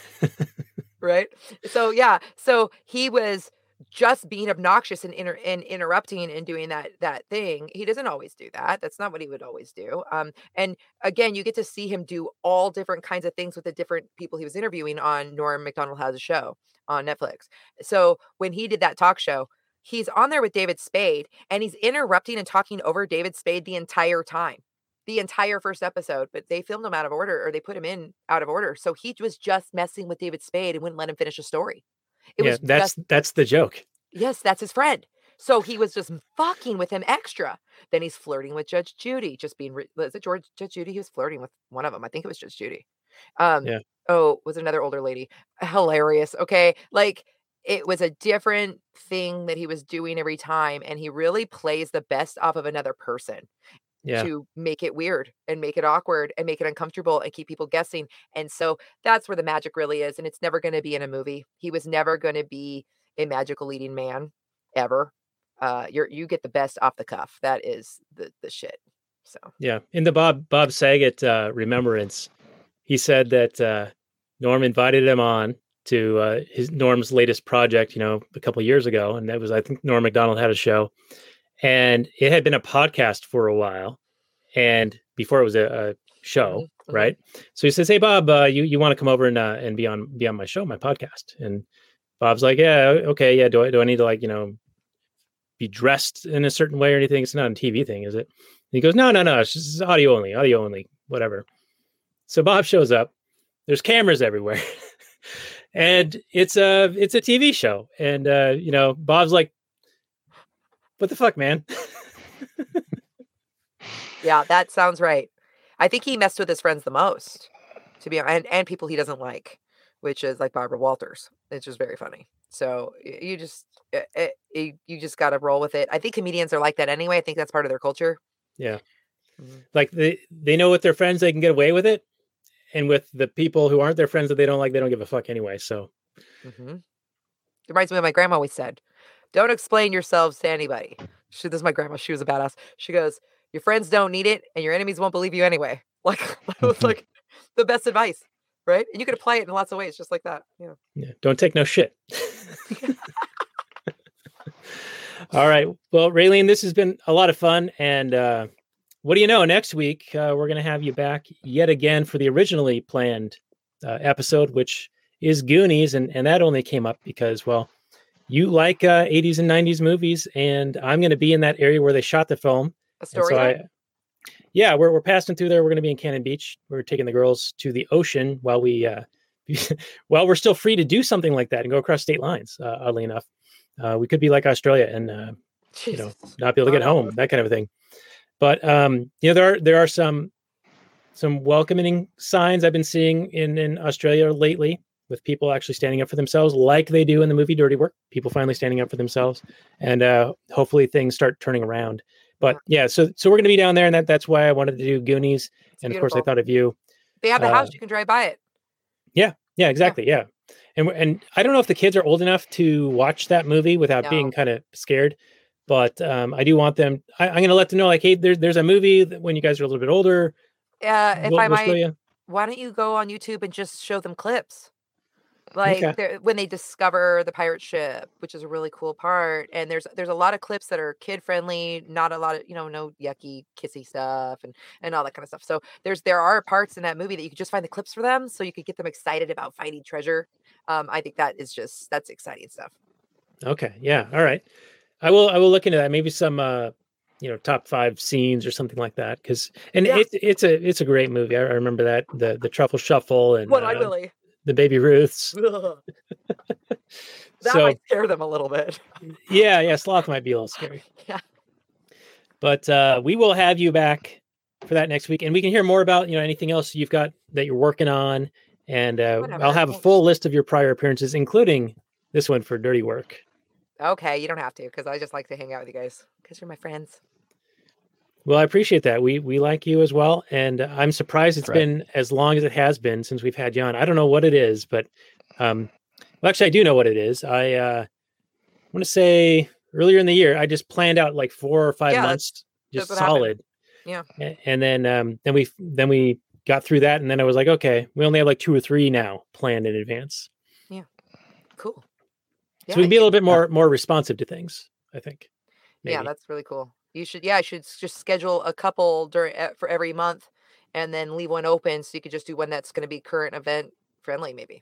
Right? So yeah, so he was just being obnoxious and inter- and interrupting and doing that that thing. He doesn't always do that. That's not what he would always do. Um, and again, you get to see him do all different kinds of things with the different people he was interviewing on Norm Macdonald Has a Show on Netflix. So when he did that talk show, he's on there with David Spade and he's interrupting and talking over David Spade the entire time. The entire first episode, but they filmed him out of order, or they put him in out of order. So he was just messing with David Spade and wouldn't let him finish a story. It yeah, was that's just, that's the joke. yes, that's his friend. So he was just fucking with him extra. Then he's flirting with Judge Judy, just being, re- is it George Judge Judy? He was flirting with one of them. I think it was Judge Judy. Um, Yeah. Oh, was it another older lady? Hilarious. Okay. Like it was a different thing that he was doing every time. And he really plays the best off of another person. Yeah. To make it weird and make it awkward and make it uncomfortable and keep people guessing. And so that's where the magic really is. And it's never going to be in a movie. He was never going to be a magical leading man ever. Uh, you're, you get the best off the cuff. That is the, the shit. So, Yeah. In the Bob, Bob Saget uh, remembrance, he said that uh, Norm invited him on to uh, his Norm's latest project, you know, a couple of years ago. And that was, I think Norm Macdonald had a show. And it had been a podcast for a while, and before it was a, a show, mm-hmm. right? So he says, "Hey, Bob, uh, you you want to come over and uh, and be on be on my show, my podcast?" And Bob's like, "Yeah, okay, yeah. Do I do I need to like you know be dressed in a certain way or anything? It's not a T V thing, is it?" And he goes, "No, no, no. It's just audio only, audio only, whatever." So Bob shows up. There's cameras everywhere, and it's a it's a T V show, and uh, you know Bob's like, "What the fuck, man?" Yeah, that sounds right. I think he messed with his friends the most, to be honest, and, and people he doesn't like, which is like Barbara Walters. It's just very funny. So y- you just it, it, you you just got to roll with it. I think comedians are like that anyway. I think that's part of their culture. Yeah. Mhm. Like they they know with their friends they can get away with it, and with the people who aren't their friends that they don't like, they don't give a fuck anyway. So hmm It reminds me of my grandma always said, "Don't explain yourselves to anybody." She, this is my grandma. She was a badass. She goes, "Your friends don't need it, and your enemies won't believe you anyway." Like that was like the best advice, right? And you could apply it in lots of ways, just like that. Yeah. yeah, don't take no shit. All right. Well, Raylene, this has been a lot of fun. And uh, what do you know? Next week, uh, we're going to have you back yet again for the originally planned uh, episode, which is Goonies. And, and that only came up because, well, you like uh, eighties and nineties movies, and I'm going to be in that area where they shot the film. And so Astoria? I, yeah, we're, we're passing through there. We're going to be in Cannon Beach. We're taking the girls to the ocean while we, uh, while we're still free to do something like that and go across state lines, uh, oddly enough. Uh, we could be like Australia and, uh, you know, Jesus. not be able to Oh, get no. home, that kind of a thing. But, um, you know, there are, there are some, some welcoming signs I've been seeing in, in Australia lately with people actually standing up for themselves like they do in the movie Dirty Work, people finally standing up for themselves, and, uh, hopefully things start turning around. But yeah, so, so we're going to be down there, and that, that's why I wanted to do Goonies. It's And of course I beautiful. thought of you. They have the uh, house. You can drive by it. Yeah, yeah, exactly. Yeah. And, and I don't know if the kids are old enough to watch that movie without No. being kind of scared, but um, I do want them. I, I'm going to let them know, like, hey, there's there's a movie that when you guys are a little bit older. Uh, if we'll, I we'll show might, you. why don't you go on YouTube and just show them clips? Like Okay. they're- when they discover the pirate ship, which is a really cool part. And there's there's a lot of clips that are kid friendly, not a lot of, you know, no yucky kissy stuff and and all that kind of stuff. So there's there are parts in that movie that you could just find the clips for them, so you could get them excited about finding treasure. Um, I think that is just that's exciting stuff. Okay. Yeah. All right. I will. I will look into that. Maybe some, uh, you know, top five scenes or something like that. Because and Yeah. it's it's a it's a great movie. I, I remember that the the Truffle Shuffle and What I uh, really the Baby Ruths. that So might scare them a little bit. yeah, yeah, sloth might be a little scary. Yeah. But uh, we will have you back for that next week, and we can hear more about, you know, anything else you've got that you're working on, and uh, Whatever, I'll have a thanks. full list of your prior appearances, including this one for Dirty Work. Okay, you don't have to because I just like to hang out with you guys because you're my friends. Well, I appreciate that. We we like you as well, and I'm surprised it's Right. been as long as it has been since we've had you on. I don't know what it is, but um, well, actually, I do know what it is. I uh, want to say earlier in the year, I just planned out like four or five Yeah, that's- months, just that's what happened. solid. Yeah. A- And then um, then we then we got through that, and then I was like, okay, we only have like two or three now planned in advance, Cool. so we can be a little bit more more responsive to things. I think. Yeah, maybe. that's really cool. You should, yeah, I should s- just schedule a couple during eh, for every month, and then leave one open so you could just do one that's going to be current event friendly, maybe.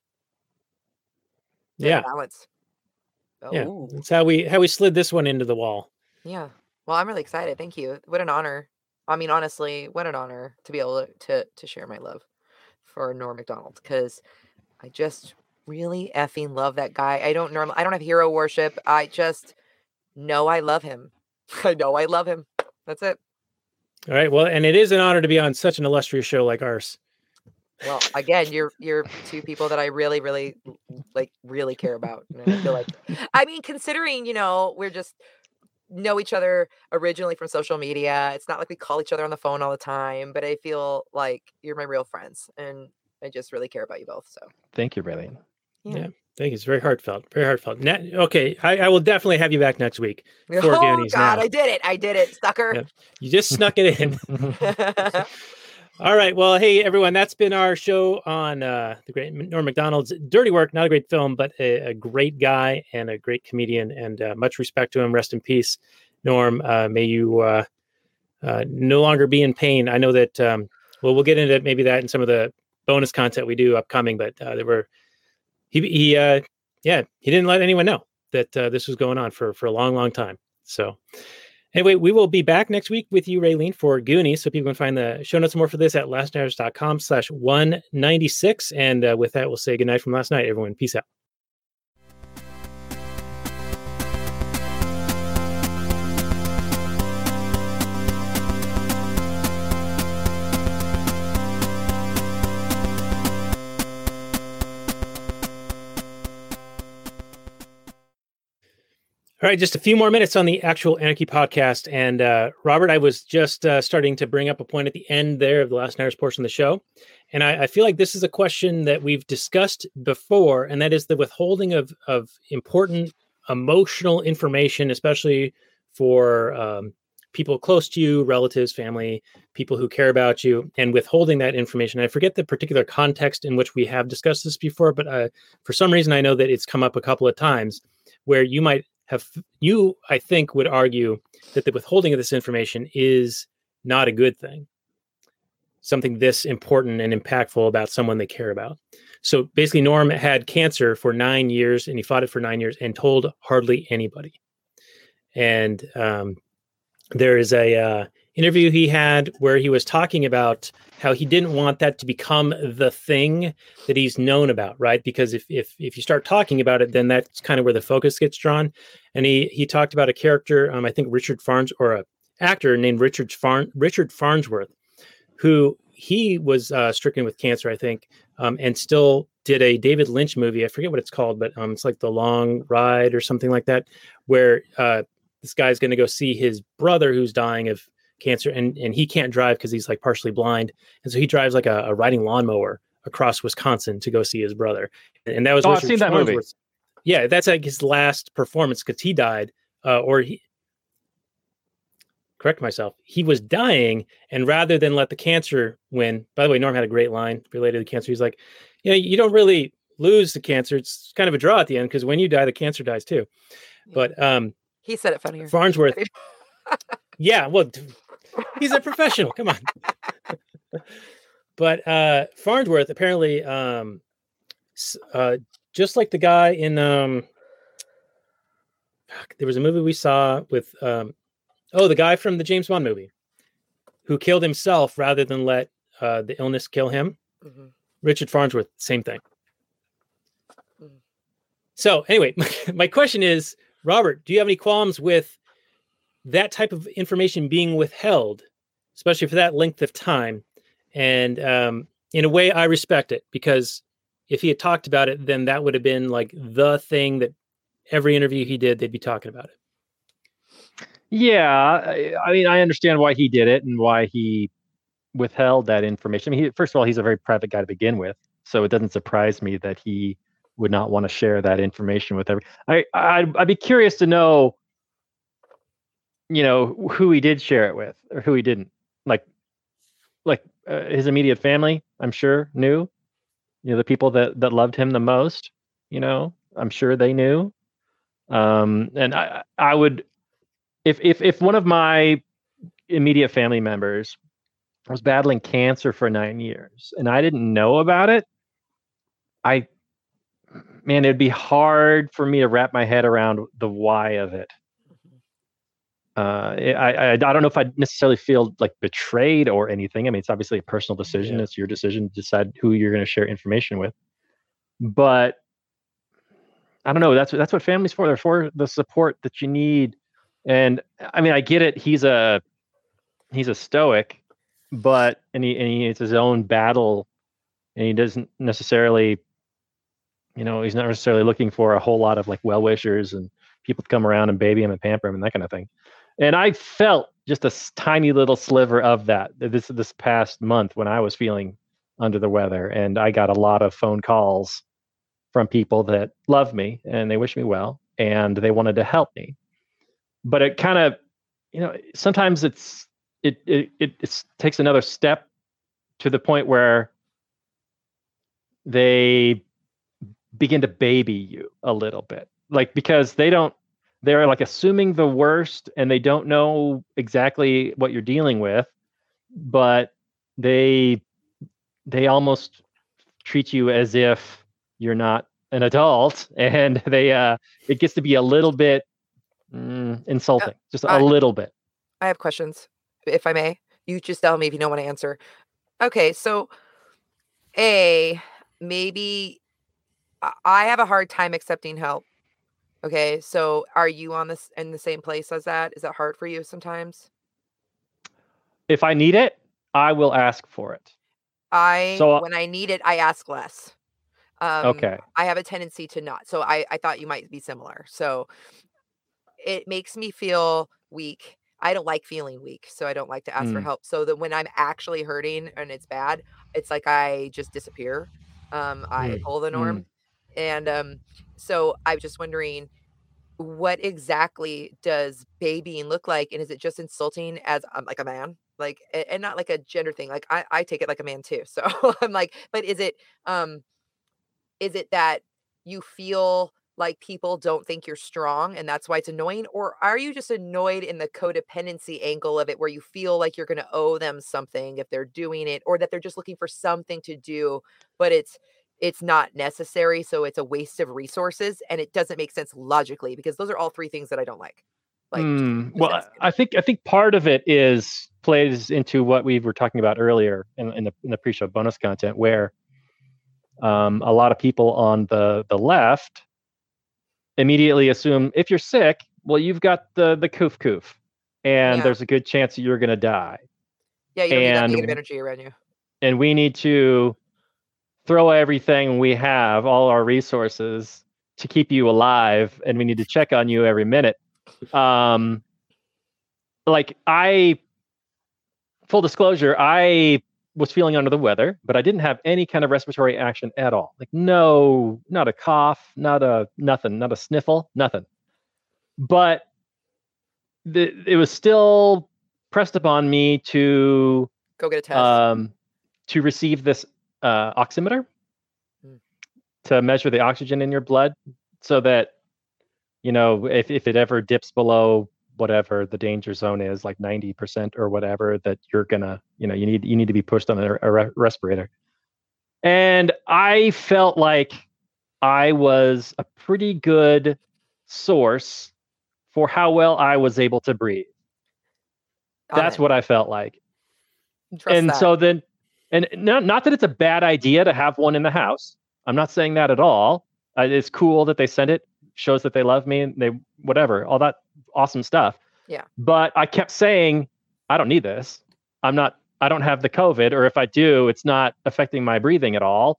to Yeah, balance. yeah. Oh, That's how we how we slid this one into the wall. yeah. Well, I'm really excited. Thank you. What an honor. I mean, honestly, what an honor to be able to to, to share my love for Norm Macdonald, because I just really effing love that guy. I don't normally, I don't have hero worship. I just know I love him. I know I love him. That's it. All right. Well, and it is an honor to be on such an illustrious show like ours. Well, again, you're you're two people that I really, really like, really care about. And I feel like, I mean, considering, you know, we're just know each other originally from social media. It's not like we call each other on the phone all the time, but I feel like you're my real friends, and I just really care about you both. So Thank you, Raylene. yeah. Yeah. I think it's very heartfelt. Very heartfelt. Ne- okay. I, I will definitely have you back next week. For Oh Goonies God, now. I did it! I did it, sucker. Yeah. You just snuck it in. All right. Well, hey, everyone, that's been our show on uh, the great Norm Macdonald's Dirty Work. Not a great film, but a, a great guy and a great comedian, and uh, much respect to him. Rest in peace, Norm. Uh, may you uh, uh, no longer be in pain. I know that, um, well, we'll get into maybe that in some of the bonus content we do upcoming, but uh, there were, he, he uh, yeah, he didn't let anyone know that uh, this was going on for, for a long, long time. So, anyway, we will be back next week with you, Raylene, for Goonies. So people can find the show notes and more for this at lastnighters.com slash 196. And uh, with that, we'll say goodnight from last night, everyone. Peace out. All All right, just a few more minutes on the actual Anarchy podcast. And uh, Robert, I was just uh, starting to bring up a point at the end there of the Last Nighters portion of the show. And I, I feel like this is a question that we've discussed before, and that is the withholding of, of important emotional information, especially for um, people close to you, relatives, family, people who care about you, and withholding that information. I forget the particular context in which we have discussed this before, but uh, for some reason, I know that it's come up a couple of times where you might have, you, I think, would argue that the withholding of this information is not a good thing. Something this important and impactful about someone they care about. So basically, Norm had cancer for nine years and he fought it for nine years and told hardly anybody. And um, there is a uh, interview he had where he was talking about how he didn't want that to become the thing that he's known about, right? Because if if if you start talking about it, then that's kind of where the focus gets drawn. And he he talked about a character, um, I think Richard Farns, or a actor named Richard Farn Richard Farnsworth, who he was uh, stricken with cancer, I think, um, and still did a David Lynch movie. I forget what it's called, but um, it's like The Long Ride or something like that, where uh, this guy's going to go see his brother who's dying of cancer, and, and he can't drive because he's like partially blind. And so he drives like a, a riding lawnmower across Wisconsin to go see his brother. And, and that was, oh, Richard I've seen that movie. Yeah, that's like his last performance because he died, uh, or he, correct myself, he was dying, and rather than let the cancer win, by the way, Norm had a great line related to cancer. He's like, you know, you don't really lose the cancer. It's kind of a draw at the end because when you die, the cancer dies too. But um, he said it funnier. Farnsworth. Yeah, well, he's a professional. Come on. But uh, Farnsworth apparently, um, uh, just like the guy in, um, there was a movie we saw with, um, oh, the guy from the James Bond movie who killed himself rather than let uh, the illness kill him. Mm-hmm. Richard Farnsworth, same thing. Mm-hmm. So anyway, my, my question is, Robert, do you have any qualms with that type of information being withheld, especially for that length of time? And um, in a way, I respect it, because if he had talked about it, then that would have been like the thing that every interview he did, they'd be talking about it. Yeah, I, I mean, I understand why he did it and why he withheld that information. I mean, he, first of all, he's a very private guy to begin with, so it doesn't surprise me that he would not want to share that information with every. I I'd, I'd be curious to know, you know, who he did share it with or who he didn't. Like, like uh, his immediate family, I'm sure knew. You know, the people that that loved him the most. You know, I'm sure they knew. Um, and I I would. If if if one of my immediate family members was battling cancer for nine years and I didn't know about it, I, man, it'd be hard for me to wrap my head around the why of it. Uh, I, I I don't know if I'd necessarily feel like betrayed or anything. I mean, it's obviously a personal decision. Yeah. It's your decision to decide who you're going to share information with. But I don't know. That's that's what family's for. They're for the support that you need. And I mean, I get it. He's a he's a stoic, but and he and he it's his own battle, and he doesn't necessarily, you know, he's not necessarily looking for a whole lot of like well wishers and people to come around and baby him and pamper him and that kind of thing. And I felt just a tiny little sliver of that this this past month when I was feeling under the weather, and I got a lot of phone calls from people that love me and they wish me well and they wanted to help me. But it kind of, you know, sometimes it's it it it it's, takes another step to the point where they begin to baby you a little bit, like because they don't, they're like assuming the worst and they don't know exactly what you're dealing with, but they they almost treat you as if you're not an adult, and they uh, it gets to be a little bit. Mm, insulting, uh, just a I, little bit. I have questions, if I may. You just tell me if you don't want to answer. Okay, so A, maybe I have a hard time accepting help. Okay, so are you on this in the same place as that? Is that hard for you sometimes? If I need it, I will ask for it. I so, when I need it, I ask less. Um, okay. I have a tendency to not. So I, I thought you might be similar. So it makes me feel weak. I don't like feeling weak, so I don't like to ask for Mm. help. So that when I'm actually hurting and it's bad, it's like I just disappear. Um, I Mm. pull the norm. Mm. And um, so I was just wondering, what exactly does babying look like? And is it just insulting as um, like a man? Like, a- and not like a gender thing. Like I, I take it like a man too. So I'm like, but is it, um, is it that you feel like people don't think you're strong and that's why it's annoying? Or are you just annoyed in the codependency angle of it where you feel like you're going to owe them something if they're doing it, or that they're just looking for something to do, but it's it's not necessary, so it's a waste of resources and it doesn't make sense logically, because those are all three things that I don't like. Like just, Mm. just Well, I asking. I think I think part of it is plays into what we were talking about earlier in, in the in the pre-show bonus content, where um, a lot of people on the the left immediately assume if you're sick, well, you've got the the koof koof, and Yeah. there's a good chance that you're going to die, Yeah, you don't need that negative and energy around you. and we need to throw everything we have, all our resources, to keep you alive, and we need to check on you every minute. Um, like I, full disclosure, I was feeling under the weather, but I didn't have any kind of respiratory action at all. Like no, not a cough, not a nothing, not a sniffle, nothing. But the, it was still pressed upon me to Go get a test. um, to receive this uh, oximeter Mm. to measure the oxygen in your blood, so that you know if, if it ever dips below whatever the danger zone is, like ninety percent or whatever, that you're gonna, you know, you need you need to be pushed on a, a re- respirator. And I felt like I was a pretty good source for how well I was able to breathe. That's Amen. what I felt like. Trust And that. so then, and not, not that it's a bad idea to have one in the house. I'm not saying that at all. Uh, it's cool that they send it, shows that they love me and they, whatever, all that awesome stuff. Yeah. But I kept saying, I don't need this. I'm not, I don't have the COVID, or if I do, it's not affecting my breathing at all.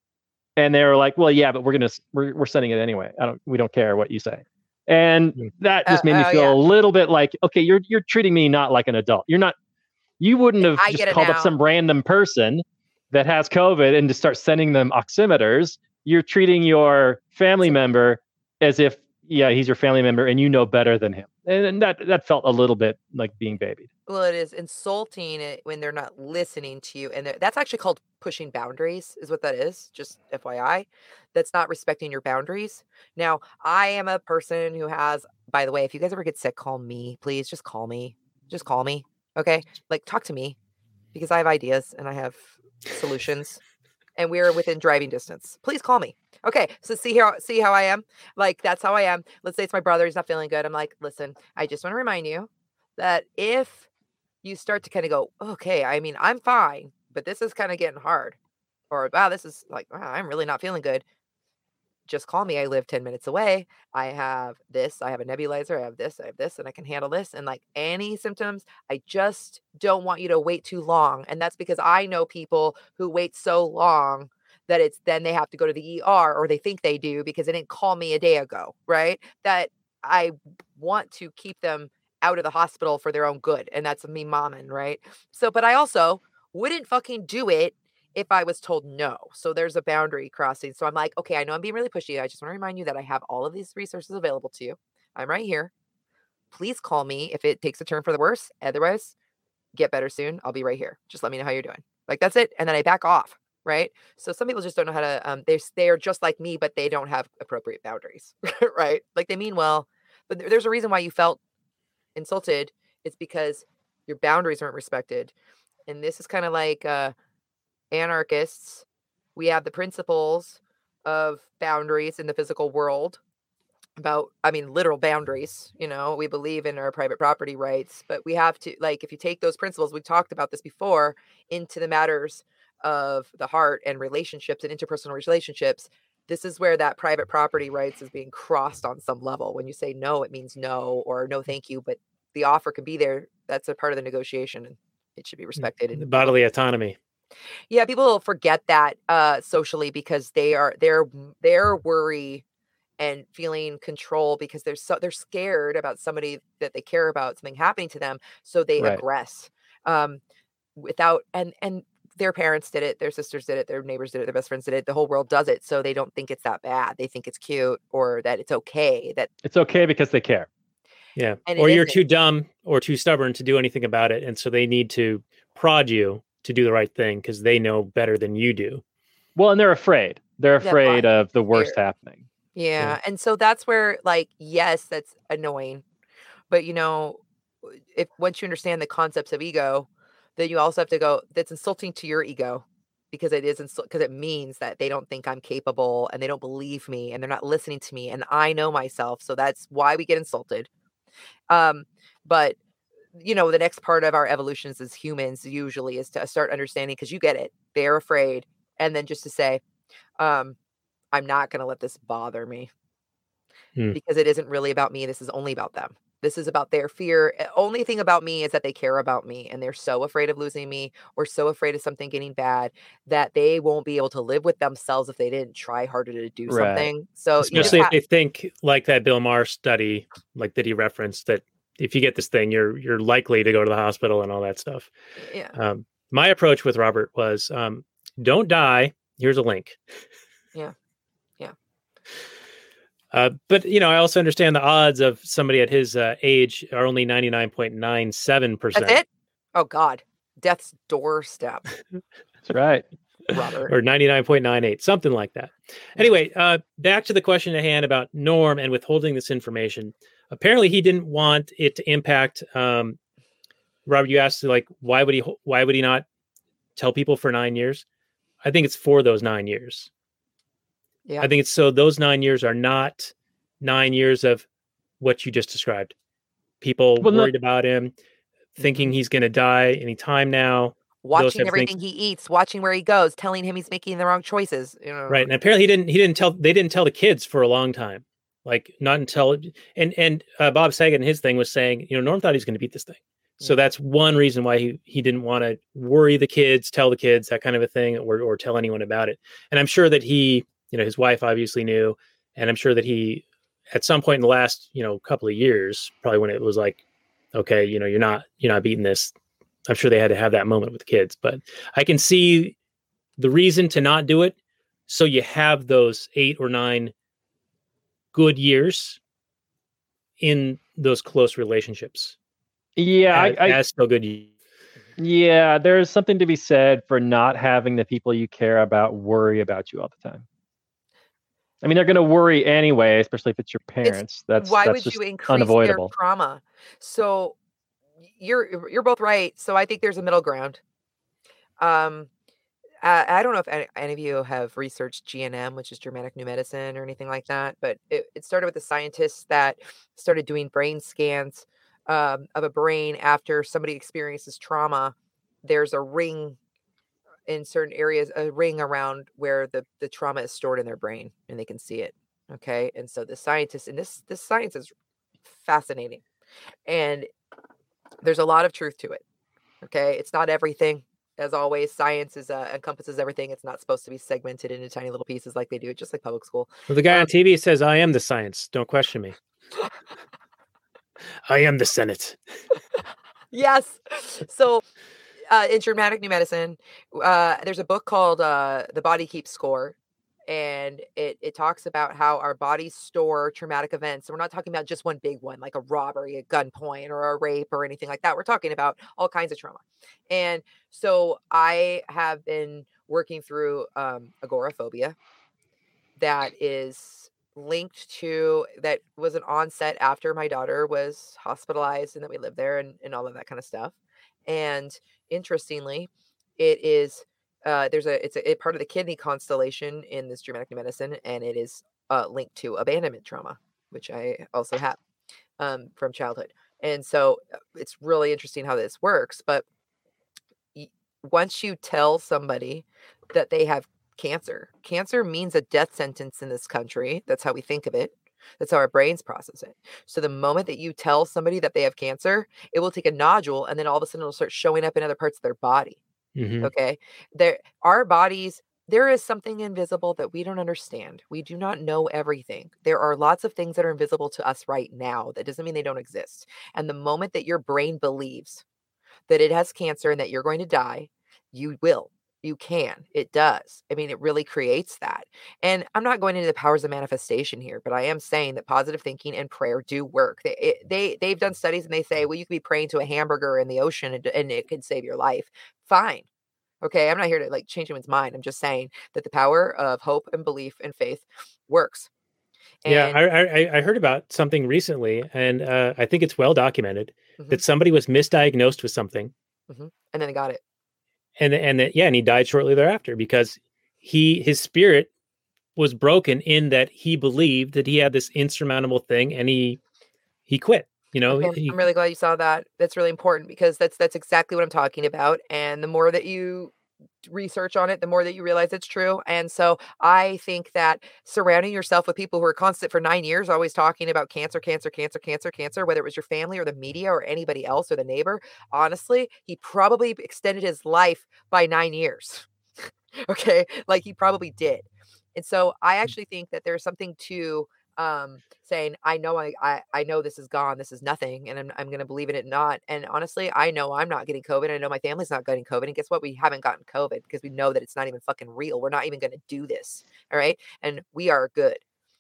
And they were like, well, yeah, but we're going to, we're, we're sending it anyway. I don't, we don't care what you say. And Mm. that Uh, just made me oh, feel yeah. a little bit like, okay, you're, you're treating me not like an adult. You're not, you wouldn't have I just get it called up now. some random person that has COVID and to start sending them oximeters. You're treating your family member as if, yeah, he's your family member and you know better than him. And, and that that felt a little bit like being babied. Well, it is insulting it when they're not listening to you, and they're- that's actually called pushing boundaries, is what that is. Just F Y I, that's not respecting your boundaries. Now, I am a person who has. By the way, if you guys ever get sick, call me, please. Just call me. Just call me. Okay, like talk to me, because I have ideas and I have solutions, and we are within driving distance. Please call me. Okay, so see how see how I am. Like that's how I am. Let's say it's my brother. He's not feeling good. I'm like, listen, I just want to remind you that if you start to kind of go, okay, I mean, I'm fine, but this is kind of getting hard. Or, wow, this is like, wow, I'm really not feeling good. Just call me. I live ten minutes away. I have this. I have a nebulizer. I have this. I have this, and I can handle this. And like any symptoms, I just don't want you to wait too long. And that's because I know people who wait so long that it's then they have to go to the E R, or they think they do because they didn't call me a day ago, right? That I want to keep them out of the hospital for their own good. And that's me momming, right? So, but I also wouldn't fucking do it if I was told no. So there's a boundary crossing. So I'm like, okay, I know I'm being really pushy. I just want to remind you that I have all of these resources available to you. I'm right here. Please call me if it takes a turn for the worse. Otherwise, get better soon. I'll be right here. Just let me know how you're doing. Like that's it. And then I back off. Right. So some people just don't know how to, um, they're, they're just like me, but they don't have appropriate boundaries. Right. Like they mean well, but there- there's a reason why you felt insulted. It's because your boundaries weren't respected. And this is kind of like, uh, anarchists. We have the principles of boundaries in the physical world, about, I mean, literal boundaries. You know, we believe in our private property rights, but we have to, like, if you take those principles, we talked about this before, into the matters of the heart and relationships and interpersonal relationships, this is where that private property rights is being crossed on some level. When you say no, it means no, or no, thank you, but the offer could be there. That's a part of the negotiation, and it should be respected. The And bodily autonomy. yeah, people forget that uh, socially, because they are their their worry and feeling control because they're so they're scared about somebody that they care about, something happening to them, so they Right. aggress. Um, without and and their parents did it, their sisters did it, their neighbors did it, their best friends did it. The whole world does it, so they don't think it's that bad. They think it's cute or that it's okay. That It's okay because they care. Yeah. And Or it you're isn't. too dumb or too stubborn to do anything about it. And so they need to prod you to do the right thing because they know better than you do. Well, and they're afraid. They're That's afraid why. of the worst Fear. happening. Yeah, and so that's where, like, yes, that's annoying, but you know, if once you understand the concepts of ego, then you also have to go, that's insulting to your ego because it is insult because it means that they don't think I'm capable and they don't believe me and they're not listening to me and I know myself, so that's why we get insulted. Um, but you know, the next part of our evolutions as humans usually is to start understanding because you get it. They're afraid, and then just to say, um, I'm not going to let this bother me Hmm. because it isn't really about me. This is only about them. This is about their fear. Uh, Only thing about me is that they care about me and they're so afraid of losing me or so afraid of something getting bad that they won't be able to live with themselves if they didn't try harder to do Right. something. So you just Especially if have, they think like that Bill Maher study, like that he referenced, that if you get this thing, you're you're likely to go to the hospital and all that stuff. yeah, Um, my approach with Robert was, um, don't die. Here's a link. Yeah. Yeah. Uh, but you know, I also understand the odds of somebody at his uh, age are only ninety-nine point nine seven percent. that's it. Oh God, death's doorstep, That's right. Robert. Or ninety-nine point nine eight, something like that. Anyway, uh, back to the question at hand about Norm and withholding this information. Apparently, he didn't want it to impact. Um, Robert, you asked, like, why would he? Why would he not tell people for nine years? I think it's for those nine years. Yeah. I think it's so those nine years are not nine years of what you just described. People Well, no- worried about him, thinking he's going to die any time now. Watching types of everything he eats, watching where he goes, telling him he's making the wrong choices. You know, Right. And apparently he didn't, he didn't tell, they didn't tell the kids for a long time. Like not until, and, and uh, Bob Saget in his thing was saying, you know, Norm thought he was going to beat this thing. So Yeah. that's one reason why he, he didn't want to worry the kids, tell the kids, that kind of a thing, or, or tell anyone about it. And I'm sure that he, you know, his wife obviously knew, and I'm sure that he, at some point in the last, you know, couple of years, probably when it was like, okay, you know, you're not, you're not beating this. I'm sure they had to have that moment with the kids, but I can see the reason to not do it. So you have those eight or nine good years in those close relationships. Yeah, as, I, I as still good years. yeah, there's something to be said for not having the people you care about worry about you all the time. I mean, they're going to worry anyway, especially if it's your parents. that's why that's would just you increase unavoidable. their trauma? So you're you're both right. So I think there's a middle ground. Um, I, I don't know if any, any of you have researched G N M, which is Germanic New Medicine, or anything like that, but it, it started with the scientists that started doing brain scans um, of a brain after somebody experiences trauma. There's a ring in certain areas, a ring around where the, the trauma is stored in their brain and they can see it. Okay. And so the scientists, and this, this science is fascinating. And there's a lot of truth to it. Okay. It's not everything. As always, science is uh, encompasses everything. It's not supposed to be segmented into tiny little pieces like they do, just like public school. Well, the guy Um, on T V says, I am the science. Don't question me. I am the Senate. Yes. So uh, in Germanic New Medicine, uh, there's a book called uh, The Body Keeps Score. And it, it talks about how our bodies store traumatic events. And we're not talking about just one big one, like a robbery, a gunpoint, or a rape, or anything like that. We're talking about all kinds of trauma. And so I have been working through um, agoraphobia that is linked to, that was an onset after my daughter was hospitalized and that we lived there and, and all of that kind of stuff. And interestingly, it is Uh, there's a it's a, a part of the kidney constellation in this Germanic New Medicine, and it is uh, linked to abandonment trauma, which I also have um, from childhood. And so uh, it's really interesting how this works. But y- once you tell somebody that they have cancer, cancer means a death sentence in this country. That's how we think of it. That's how our brains process it. So the moment that you tell somebody that they have cancer, it will take a nodule, and then all of a sudden it'll start showing up in other parts of their body. Mhm. Okay. There, our bodies there is something invisible that we don't understand. We do not know everything. There are lots of things that are invisible to us right now. That doesn't mean they don't exist. And the moment that your brain believes that it has cancer and that you're going to die, you will. You can. It does. I mean, it really creates that. And I'm not going into the powers of manifestation here, but I am saying that positive thinking and prayer do work. They it, they they've done studies and they say, well, you could be praying to a hamburger in the ocean and, and it could save your life. Fine. Okay, I'm not here to like change anyone's mind. I'm just saying that the power of hope and belief and faith works. And, yeah, I, I I heard about something recently, and uh, I think it's well documented Mhm. that somebody was misdiagnosed with something, Mhm. and then they got it. and and that, yeah, and he died shortly thereafter because he his spirit was broken in that he believed that he had this insurmountable thing, and he he quit. You know, Okay, he, I'm really glad you saw that. That's really important because that's that's exactly what I'm talking about. And the more that you research on it, the more that you realize it's true. And so I think that surrounding yourself with people who are constant for nine years, always talking about cancer, cancer, cancer, cancer, cancer, whether it was your family or the media or anybody else or the neighbor, honestly, he probably extended his life by nine years. Okay. Like he probably did. And so I actually think that there's something to um saying, I know I, I I know this is gone, this is nothing, and I'm I'm gonna believe in it not. And honestly, I know I'm not getting COVID. I know my family's not getting COVID. And guess what? We haven't gotten COVID because we know that it's not even fucking real. We're not even gonna do this. All right. And we are good.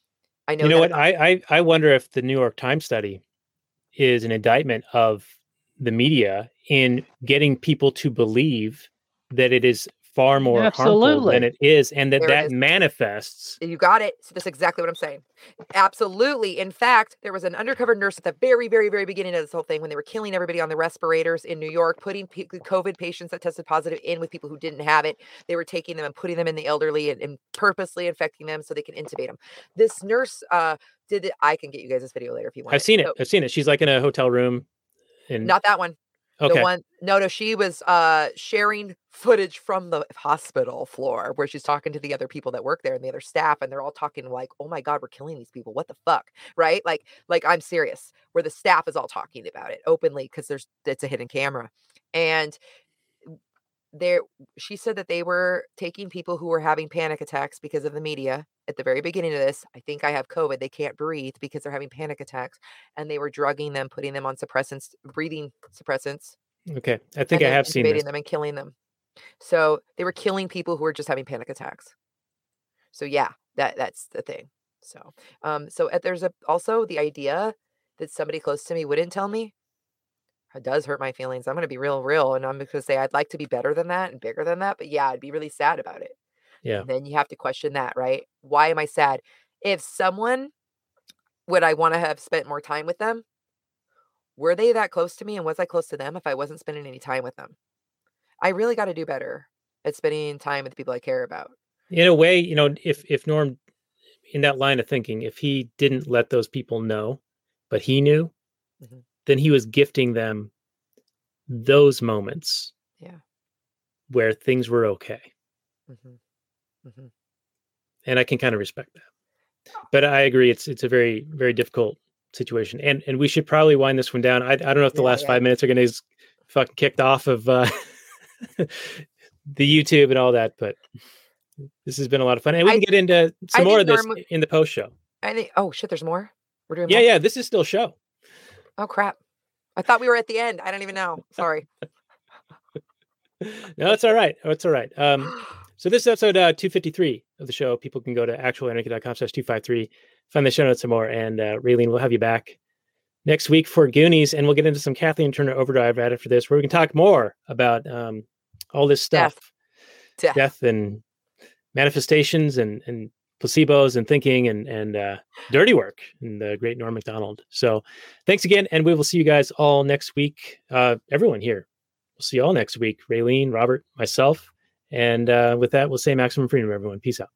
I know you know that what? about- I, I I wonder if the New York Times study is an indictment of the media in getting people to believe that it is far more harmful Absolutely. than it is, and that There it that is. manifests. You got it. So that's exactly what I'm saying. Absolutely. In fact, there was an undercover nurse at the very, very, very beginning of this whole thing when they were killing everybody on the respirators in New York, putting pe- COVID patients that tested positive in with people who didn't have it. They were taking them and putting them in the elderly and, and purposely infecting them so they can intubate them. This nurse uh, did it. I can get you guys this video later if you want. I've seen it. So, I've seen it. She's like in a hotel room, and not that one. okay, The one, no, no, she was uh sharing footage from the hospital floor where she's talking to the other people that work there and the other staff, and they're all talking like, "Oh my God, we're killing these people. What the fuck?" Right? Like, like I'm serious. Where the staff is all talking about it openly because there's it's a hidden camera, and there she said that they were taking people who were having panic attacks because of the media at the very beginning of this. I think I have COVID. They can't breathe because they're having panic attacks, and they were drugging them, putting them on suppressants, breathing suppressants. okay. I think and I then have seen intubating this. them and killing them. So they were killing people who were just having panic attacks. So yeah, that that's the thing. So um, so uh, there's a also the idea that somebody close to me wouldn't tell me. It does hurt my feelings. I'm going to be real, real, and I'm going to say I'd like to be better than that and bigger than that. But yeah, I'd be really sad about it. Yeah. And then you have to question that, right? Why am I sad? If someone would I want to have spent more time with them? Were they that close to me, and was I close to them if I wasn't spending any time with them? I really got to do better at spending time with the people I care about. In a way, you know, if if Norm, in that line of thinking, if he didn't let those people know, but he knew, Mhm. then he was gifting them those moments Yeah. where things were okay. hmm hmm And I can kind of respect that. But I agree, it's it's a very, very difficult situation. And and we should probably wind this one down. I, I don't know if the Yeah, last yeah. five minutes are going to fucking kicked off of uh, the YouTube and all that, but this has been a lot of fun. And we I- can get into some I more think of this Norm- in the post show. I think. Oh shit! There's more. We're doing. Yeah, more? yeah, this is still show. Oh crap! I thought we were at the end. I don't even know. Sorry. No, it's all right. Oh, it's all right. Um, so this is episode uh, two fifty-three of the show. People can go to actual anarchy dot com slash two fifty-three, find the show notes some more. And uh, Raylene, we'll have you back next week for Goonies, and we'll get into some Kathleen Turner Overdrive right after this, where we can talk more about um, all this stuff, Death. death and manifestations and, and placebos and thinking and, and uh, dirty work and the great Norm Macdonald. So thanks again. And we will see you guys all next week. Uh, everyone here. We'll see you all next week. Raylene, Robert, myself. And uh, with that, we'll say maximum freedom, everyone. Peace out.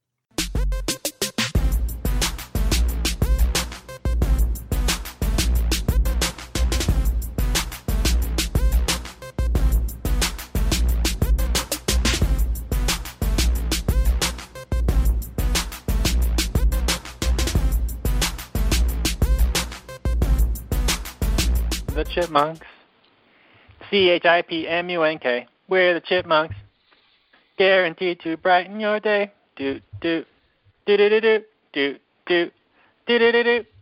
The Chipmunks. C H I P M U N K. We're the Chipmunks. guaranteed to brighten your day. Do do do do do do do do do do do.